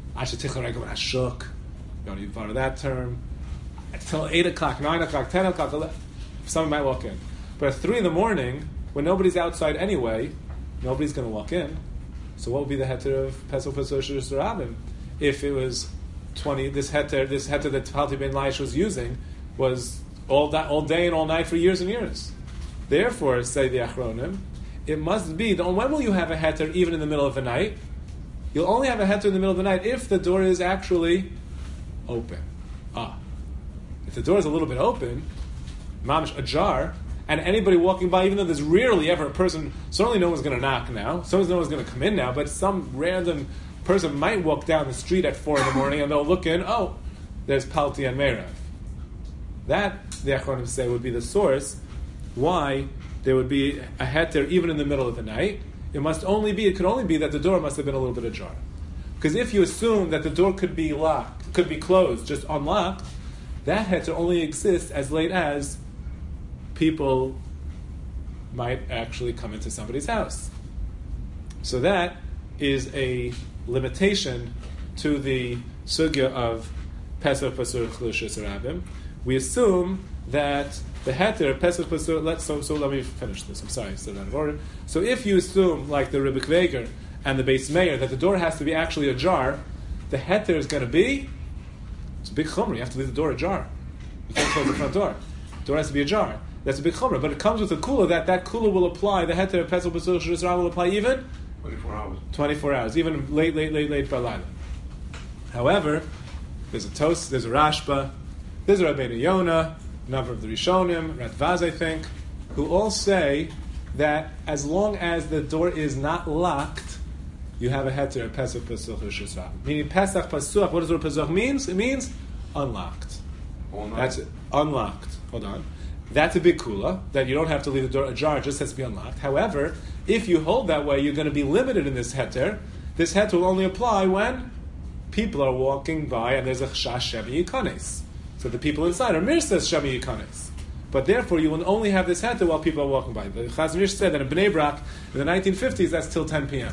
Ashuk. You don't even follow that term. Until 8 o'clock, 9 o'clock, 10 o'clock, 11, somebody might walk in. But at 3 in, when nobody's outside anyway, nobody's going to walk in. So what would be the heter of Pesach Pasuach Rishus Harabim? If it was 20, this heter that Palti ben Laish was using was all day and all night for years and years. Therefore, say the Achronim, it must be, when will you have a heter even in the middle of the night? You'll only have a heter in the middle of the night if the door is actually open. If the door is a little bit open, mamish ajar, and anybody walking by, even though there's rarely ever a person, certainly no one's going to knock now, no one's going to come in now, but some random person might walk down the street at 4 in and they'll look in, there's Palti and Meirav. That, the Achronim say, would be the source why there would be a heter even in the middle of the night. It could only be that the door must have been a little bit ajar. Because if you assume that the door could be locked, could be closed, just unlocked, that heter only exists as late as people might actually come into somebody's house. So that is a limitation to the sugya of Pesach Pasuach Rishus Harabim. We assume that the heter Pesach Pasuach. So let me finish this. I'm sorry, still out of order. So if you assume, like the Rebbe Kveger and the Beis Meir, that the door has to be actually ajar, the heter is going to be, it's a big chumrah. You have to leave the door ajar. You can't close the front door. The door has to be ajar. That's a big chumrah. But it comes with a kula that kula will apply. The heter of Pesach Pasuach Rishus Harabim will apply even 24 hours, even late Balayla. However, there's a Rashba, there's a Rabbeinu Yonah, a number of the Rishonim, Ratvaz, I think, who all say that as long as the door is not locked, you have a heter of Pesach Pasuach Rishus Harabim. Meaning Pesach Pasuach, what does the word Pasuach means? It means unlocked. That's it. Unlocked. Hold on. That's a big kula, that you don't have to leave the door ajar, it just has to be unlocked. However, if you hold that way, you're going to be limited in this heter. This heter will only apply when people are walking by and there's a chash shemi yikanes. So the people inside are mirsas shemi yikanes. But therefore, you will only have this heter while people are walking by. The Chazon Ish said that in Bnei Brak, in the 1950s, that's till 10 p.m.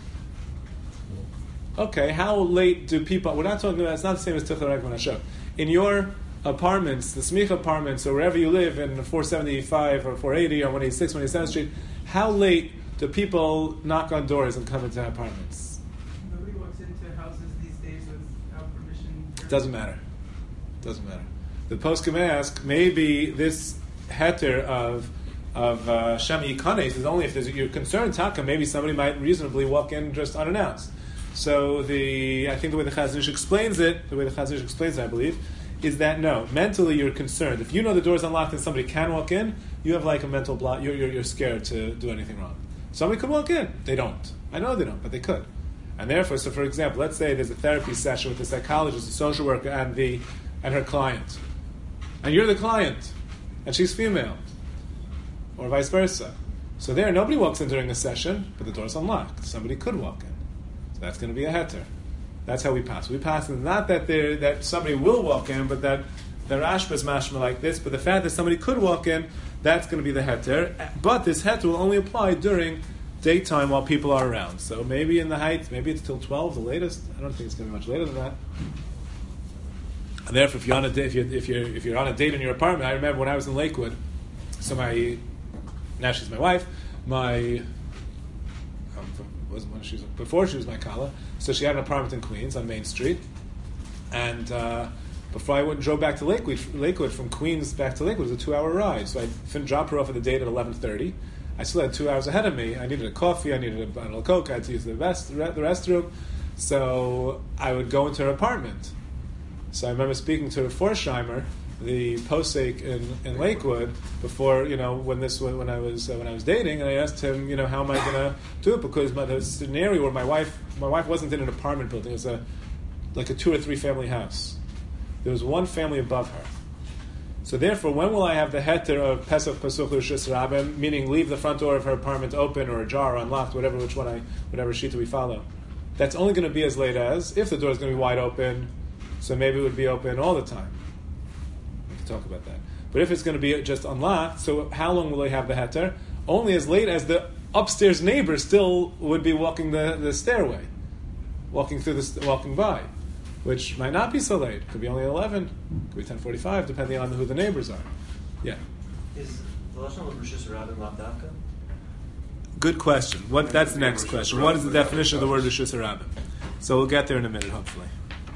Okay, how late do people... We're not talking about... It's not the same as Tichel Regman Hashem. In your apartments, the Smicha apartments, or wherever you live, in 475 or 480 or 186, 187th Street, how late do people knock on doors and come into apartments? Nobody walks into houses these days without permission. Doesn't matter. The poskim ask, maybe this heter of Shem Yikanes is only if you're concerned, Taka, maybe somebody might reasonably walk in just unannounced. So I think the way the Chazon Ish explains it, I believe, is that no, mentally you're concerned. If you know the door's unlocked and somebody can walk in, you have like a mental block. You're scared to do anything wrong. Somebody could walk in. They don't. I know they don't, but they could. And therefore, so for example, let's say there's a therapy session with a psychologist, a social worker, and her client. And you're the client, and she's female, or vice versa. So there, nobody walks in during the session, but the door's unlocked. Somebody could walk in. So that's going to be a heter. That's how we pass. We pass not that somebody will walk in, but that the Rashba is mashma like this, but the fact that somebody could walk in, that's going to be the heter. But this heter will only apply during daytime while people are around. So maybe in the heights, maybe it's till 12, the latest. I don't think it's going to be much later than that. And therefore, if you're on a date, if you're on a date in your apartment, I remember when I was in Lakewood. So now she's my wife. Before she was my kala. So she had an apartment in Queens on Main Street, and before I drove back to Lakewood from Queens back to Lakewood, it was a 2-hour ride. So I dropped her off at the date at 11:30. I still had 2 hours ahead of me. I needed a coffee. I needed a bottle of Coke. I had to use the restroom. So I would go into her apartment. So I remember speaking to Forsheimer, the posek in Lakewood, before when I was dating, and I asked him, how am I going to do it? Because the scenario where my wife wasn't in an apartment building; it was like a 2 or 3 family house. There was one family above her. So therefore, when will I have the heter of Pesach Pasuch Rishus Rabbim, meaning leave the front door of her apartment open or ajar or unlocked, whatever shita we follow? That's only going to be as late as if the door is going to be wide open. So maybe it would be open all the time. We can talk about that. But if it's going to be just unlocked, so how long will they have the heter? Only as late as the upstairs neighbor still would be walking the stairway, walking by, which might not be so late. Could be only 11, could be 10:45, depending on who the neighbors are. Yeah. Is the lashon of Rishus Rabbim lavdavka? Good question. That's the next question. What is the definition of the word Rishus Rabbim? So we'll get there in a minute, hopefully.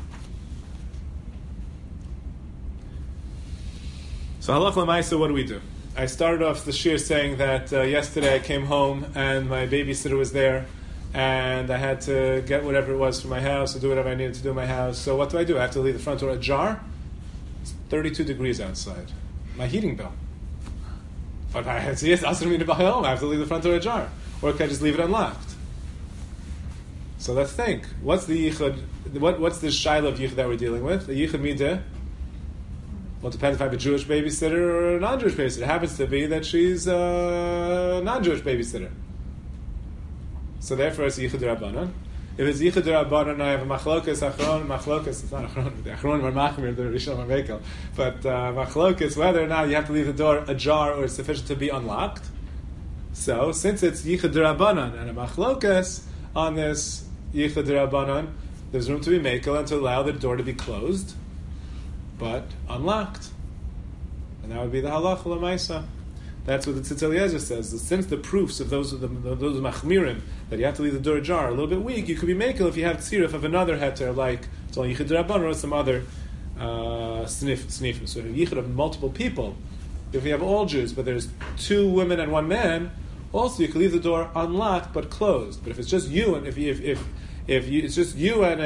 So halach l'maisa, what do we do? I started off the shir saying that yesterday I came home and my babysitter was there, and I had to get whatever it was from my house or do whatever I needed to do in my house. So what do? I have to leave the front door ajar? It's 32 degrees outside. My heating bill. But I have to leave the front door ajar. Or can I just leave it unlocked? So let's think. What's the yichud? What's the shaila of yichud that we're dealing with? The yichud mideh? Well, it depends if I have a Jewish babysitter or a non-Jewish babysitter. It happens to be that she's a non-Jewish babysitter. So therefore, it's Yichud Rabbanan. If it's Yichud Rabbanan, I have a Machlokas, it's not Achron, the Achron are Machmir, the Rishon Mamekel. But Machlokas, whether or not you have to leave the door ajar or it's sufficient to be unlocked. So, since it's Yichud Rabbanan and a Machlokas on this Yichud Rabbanan, there's room to be Mekel and to allow the door to be closed, but unlocked. And that would be the halacha l'maisa. That's what the Tzitz Eliezer says. Since the proofs of those machmirim that you have to leave the door ajar are a little bit weak, you could be makel if you have tziruf of another heter, like it's only yichud rabban or some other snif. So yichud of multiple people. If you have all Jews, but there's 2 women and 1 man, also you can leave the door unlocked but closed. But if it's just you, and if it's just you and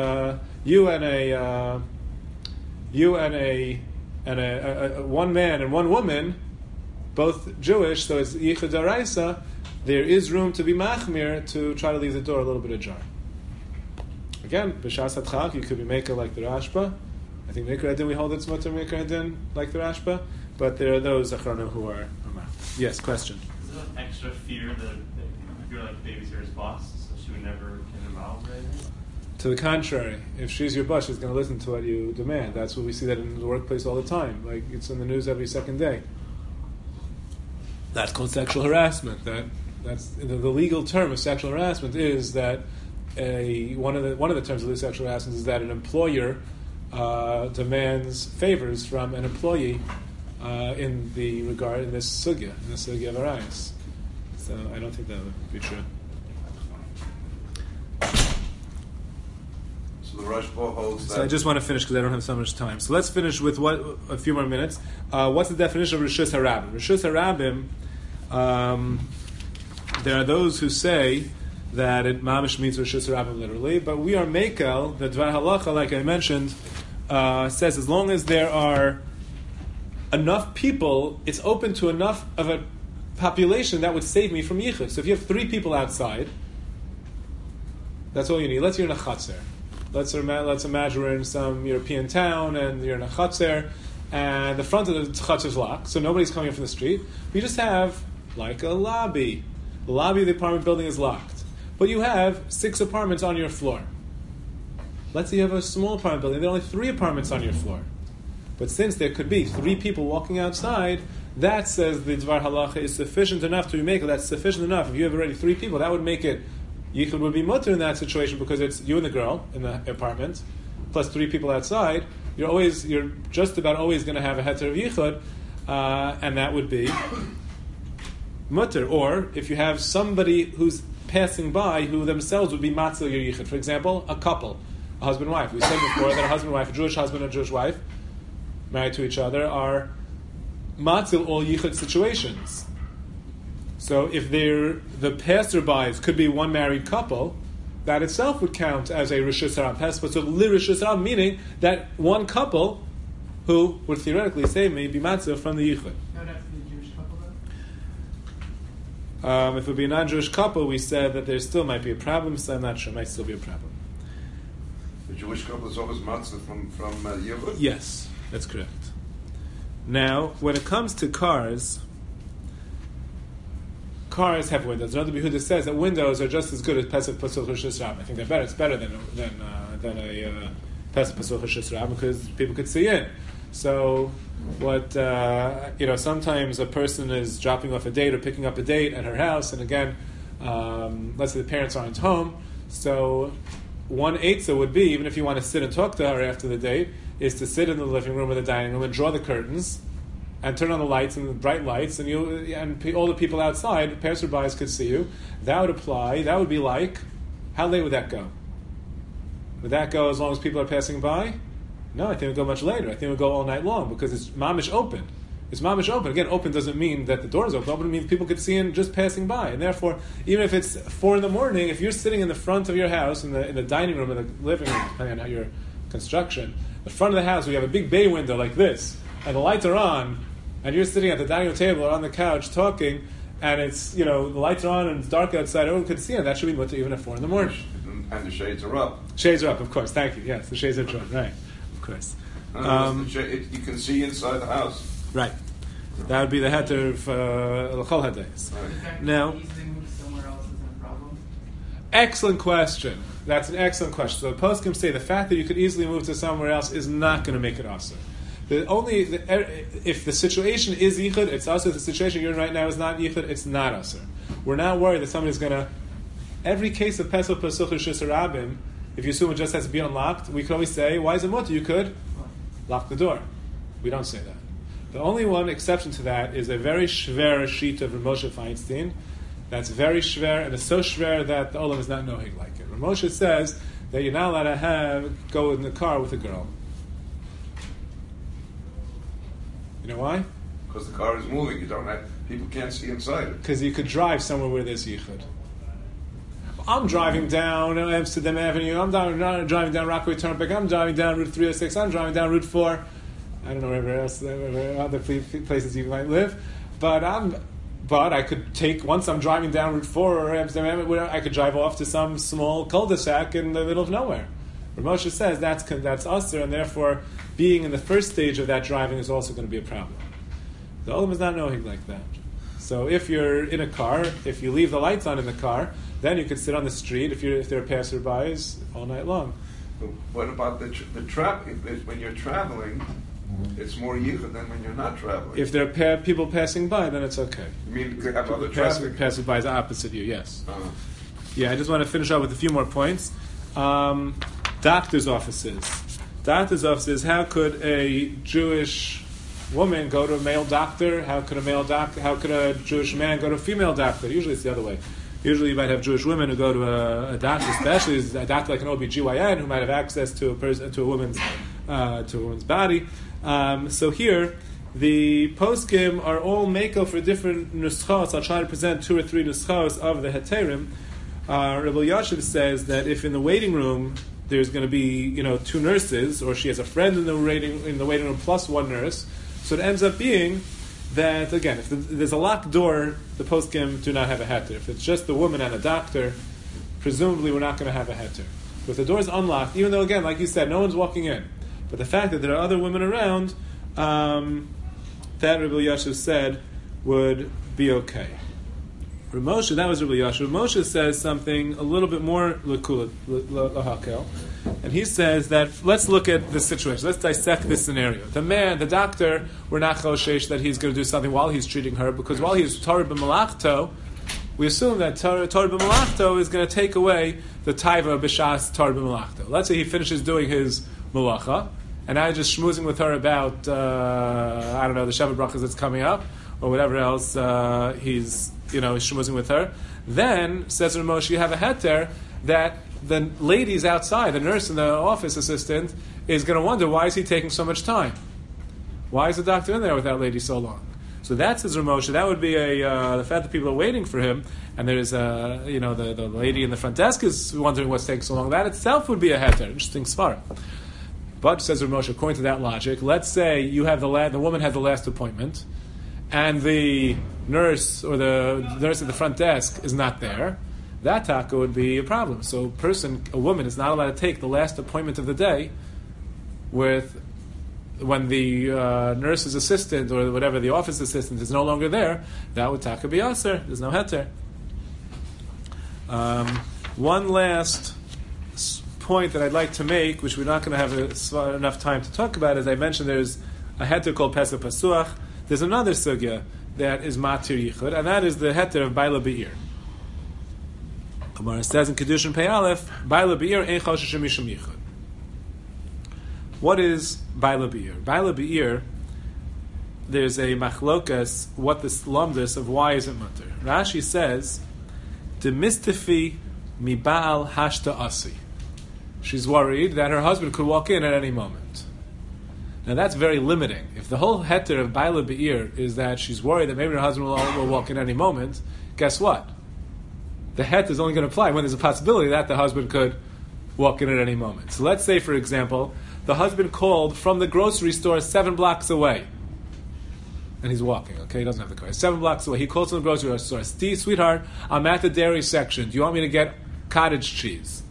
a 1 man and 1 woman, both Jewish, so it's Yichud Daraisa, there is room to be machmir to try to leave the door a little bit ajar. Again, b'shas hatchak, you could be maker like the Rashba. I think Mikra Adin, we hold it's mutter Mikra Adin like the Rashba, but there are those achronim who are mach. Yes, question. Is there an extra fear that you're like babysitter's boss, so she would never get involved or anything? To the contrary, if she's your boss, she's going to listen to what you demand. That's what we see that in the workplace all the time. Like, it's in the news every second day. That's called sexual harassment. That's the legal term of sexual harassment is that one of the terms of sexual harassment is that an employer demands favors from an employee in this sugya of arayos. So I don't think that would be true. So the Rashba holds that. So I just want to finish because I don't have so much time. So let's finish with a few more minutes. What's the definition of Rishus Harabim? Rishus Harabim, there are those who say that it mamish means Rishus Harabim literally, but we are Mekel, the Dvar Halacha, like I mentioned, says as long as there are enough people, it's open to enough of a population that would save me from yichud. So if you have 3 people outside, that's all you need. Let's say you're in a chatzar. Let's imagine we're in some European town and you're in a chatzar, and the front of the chatzar is locked, so nobody's coming in from the street. We just have like a lobby. The lobby of the apartment building is locked, but you have 6 apartments on your floor. Let's say you have a small apartment building. There are only 3 apartments on your floor. But since there could be 3 people walking outside, that says the Dvar Halacha is sufficient enough to make it. That's sufficient enough. If you have already 3 people, that would make it, yichud would be mutter in that situation because it's you and the girl in the apartment, plus 3 people outside. You're just about always going to have a heter of yichud, and that would be mutter. Or if you have somebody who's passing by who themselves would be matzil your yichud. For example, a couple, a husband and wife. We said before that a husband and wife, a Jewish husband and a Jewish wife, married to each other, are matzil all yichud situations. So if the passerbys could be one married couple, that itself would count as a rishus haram. So li rishus haram, meaning that one couple who would theoretically save me be matzil from the yichud. No, that's the Jewish couple though? If it would be a non-Jewish couple, we said that there still might be a problem, so I'm not sure. It might still be a problem. The Jewish couple is always matzah from yichud? Yes, that's correct. Now, when it comes to cars have windows. Another Yehuda says that windows are just as good as Pesach Pasul Rishus Rab. I think they're better. It's better than a Pesach Pasul Rishus Rab because people could see in. So, sometimes a person is dropping off a date or picking up a date at her house, and again, let's say the parents aren't home. So, one eitzah would be, even if you want to sit and talk to her after the date, is to sit in the living room or the dining room and draw the curtains and turn on the lights and the bright lights, and all the people outside, passerbys could see you. That would apply. That would be like, how late would that go? Would that go as long as people are passing by? No, I think it would go much later. I think it would go all night long because it's mamish open. It's mamish open. Again, open doesn't mean that the door is open. Open means people could see in just passing by. And therefore, even if it's 4 a.m, if you're sitting in the front of your house, in the dining room, in the living room, depending on how your construction, the front of the house, we have a big bay window like this, and the lights are on, and you're sitting at the dining room table or on the couch talking, and it's, the lights are on and it's dark outside, everyone could see it. That should be mutter even at 4 a.m. And the shades are up. Shades are up, of course. Thank you. Yes, the shades are drawn. Right, of course. You can see inside the house. Right. That would be the heter of l'chol hadayis. Now, Easily move somewhere else isn't a problem. excellent question. That's an excellent question. So the poskim say the fact that you could easily move to somewhere else is not going to make it asur. If the situation is yichud, it's asur. If the situation you're in right now is not yichud, it's not asur. We're not worried that somebody's going to. Every case of pesach pesuch rishus harabim, if you assume it just has to be unlocked, we could always say, why is it mutter? You could lock the door. We don't say that. The only one exception to that is a very shver sheet of Rav Moshe Feinstein. That's very shver, and it's so shver that the olam is not nohig like it. Rav Moshe says that you're not allowed to go in the car with a girl. You know why? Because the car is moving. People can't see inside it. Because you could drive somewhere where there's yichud. I'm driving down Amsterdam Avenue. I'm driving down Rockaway Turnpike. I'm driving down Route 306. I'm driving down Route 4. I don't know where other places you might live, but I could take, once I'm driving down Route 4 or Amsterdam, I could drive off to some small cul-de-sac in the middle of nowhere. Rav Moshe says that's asur, and therefore being in the first stage of that driving is also going to be a problem. The olam is not knowing like that. So if you're in a car, if you leave the lights on in the car, then you could sit on the street if there are passerbys all night long. But what about the trap? When you're traveling, It's more yichud than when you're not traveling. If there are people passing by, then it's okay. You mean you could have other Passing traffic? by is opposite you, yes. Uh, Yeah, I just want to finish up with a few more points. Doctor's offices. Doctor's offices. How could a Jewish woman go to a male doctor? How could a Jewish man go to a female doctor? Usually it's the other way. Usually you might have Jewish women who go to a doctor, especially a doctor like an OBGYN who might have access to a woman's body. So here, the poskim are all makel for different nuschos. I'll try to present 2 or 3 nuschos of the heterim. Rabbi Yashiv says that if in the waiting room there's going to be 2 nurses, or she has a friend in the waiting room plus 1 nurse, so it ends up being that, again, if there's a locked door, the poskim do not have a heter. If it's just the woman and a doctor, presumably we're not going to have a heter. But if the door is unlocked, even though, again, like you said, no one's walking in, but the fact that there are other women around, that Rabbi Yashiv said would be okay. Ramosha, that was Rabbi Yashiv. Ramosha says something a little bit more lahakel, and he says that let's look at this situation. Let's dissect this scenario. The doctor, we're not choshesh that he's going to do something while he's treating her, because while he's Torah b'malachto, we assume that Torah b'malachto is going to take away the taiva b'shas Torah b'malachto. Let's say he finishes doing his malacha, and now he's just schmoozing with her about the Shabbat brachas that's coming up, or whatever else he's schmoozing with her. Then, says Ramosh, you have a heter that the ladies outside, the nurse and the office assistant, is going to wonder, why is he taking so much time? Why is the doctor in there with that lady so long? So that's his Ramosh. That would be the fact that people are waiting for him, and there's the lady in the front desk is wondering what's taking so long. That itself would be a heter. Interesting svara. But, says Ramosh, according to that logic, let's say you have the woman had the last appointment, and the nurse or the nurse at the front desk is not there. That taka would be a problem. So a woman is not allowed to take the last appointment of the day when the nurse's assistant or whatever, the office assistant is no longer there. That would taka be aser. There's no heter. One last point that I'd like to make, which we're not going to have enough time to talk about, as I mentioned, there's a heter called Pesach Pasuach. There's another sugya that is matir yichud, and that is the heter of Baila Be'ir. Gemara says in Kedushin Pei Aleph, Baila Be'ir ein choshesh mishum yichud. What is Baila Be'ir? Baila Be'ir, there's a machlokas, what this lumdus of why is it mutter. Rashi says, Demistifi mi Baal hashta asi. She's worried that her husband could walk in at any moment. Now that's very limiting. If the whole heter of Baila Be'ir is that she's worried that maybe her husband will walk in any moment, guess what? The heter is only going to apply when there's a possibility that the husband could walk in at any moment. So let's say, for example, the husband called from the grocery store 7 blocks away. And he's walking, okay? He doesn't have the car. 7 blocks away. He calls from the grocery store. Steve, sweetheart, I'm at the dairy section. Do you want me to get cottage cheese?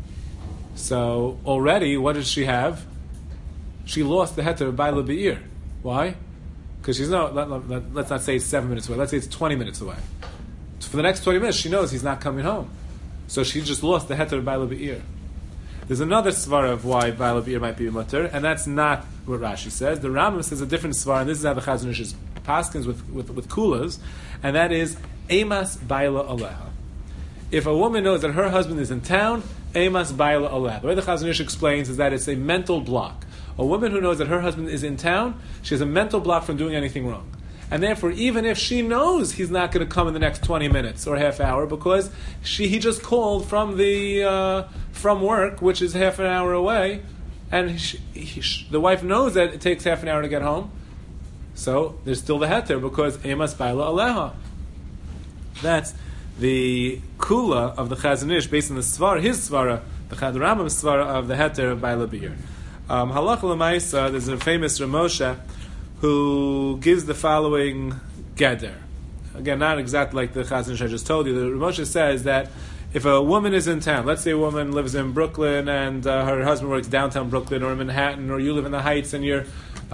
So already, what does she have? She lost the heter of Baila Be'ir. Why? Because she's let's not say 7 minutes away. Let's say it's 20 minutes away. So for the next 20 minutes, she knows he's not coming home. So she just lost the heter of Baila Be'ir. There's another svara of why Baila Be'ir might be mutter, and that's not what Rashi says. The Rambam says a different svara, and this is how the Chazon Ish paskins with kulas, and that is Emas Baila Aleha. If a woman knows that her husband is in town, Emas Baila Aleha. The way the Chazon Ish explains is that it's a mental block. A woman who knows that her husband is in town, she has a mental block from doing anything wrong. And therefore, even if she knows he's not going to come in the next 20 minutes or half hour, because he just called from from work, which is half an hour away, and the wife knows that it takes half an hour to get home, so there's still the heter, because Emas Baila Aleha. That's the kula of the Chazon Ish, based on the svara, his svara, the Rambam svara of the heter of Baila Be'ir. Halacha l'maisa, there's a famous Ramosha who gives the following geder. Again, not exactly like the Chazon Ish I just told you. The Ramosha says that if a woman is in town, let's say a woman lives in Brooklyn and her husband works downtown Brooklyn or in Manhattan, or you live in the Heights and your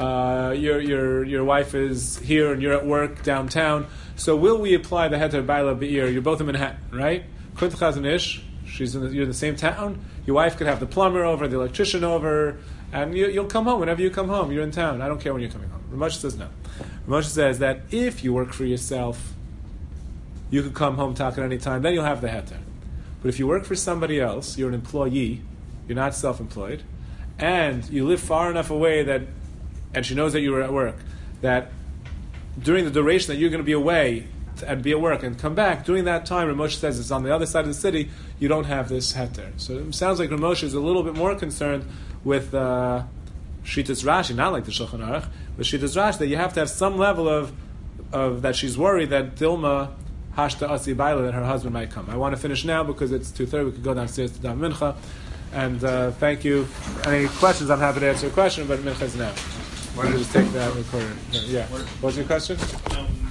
wife is here and you're at work downtown. So will we apply the heter Baila Be'ir? You're both in Manhattan, right? According to Chazon Ish, you're in the same town. Your wife could have the plumber over, the electrician over, and you'll come home whenever you come home. You're in town. I don't care when you're coming home. Rav Moshe says no. Rav Moshe says that if you work for yourself, you could come home talk at any time. Then you'll have the heter. But if you work for somebody else, you're an employee. You're not self-employed, and you live far enough away that, and she knows that you were at work, that during the duration that you're going to be away and be at work and come back, during that time, Rav Moshe says it's on the other side of the city, you don't have this heter. So it sounds like Rav Moshe is a little bit more concerned with Shitas Rashi, not like the Shulchan Aruch, but Shitas Rashi, that you have to have some level of that she's worried that Dilma Hashta Asi Baila, that her husband might come. I want to finish now because it's 2:30. We could go downstairs to Dam Mincha. And thank you. Any questions? I'm happy to answer a question, but Mincha is now. Why don't you just take that recorder? Yeah. What was your question?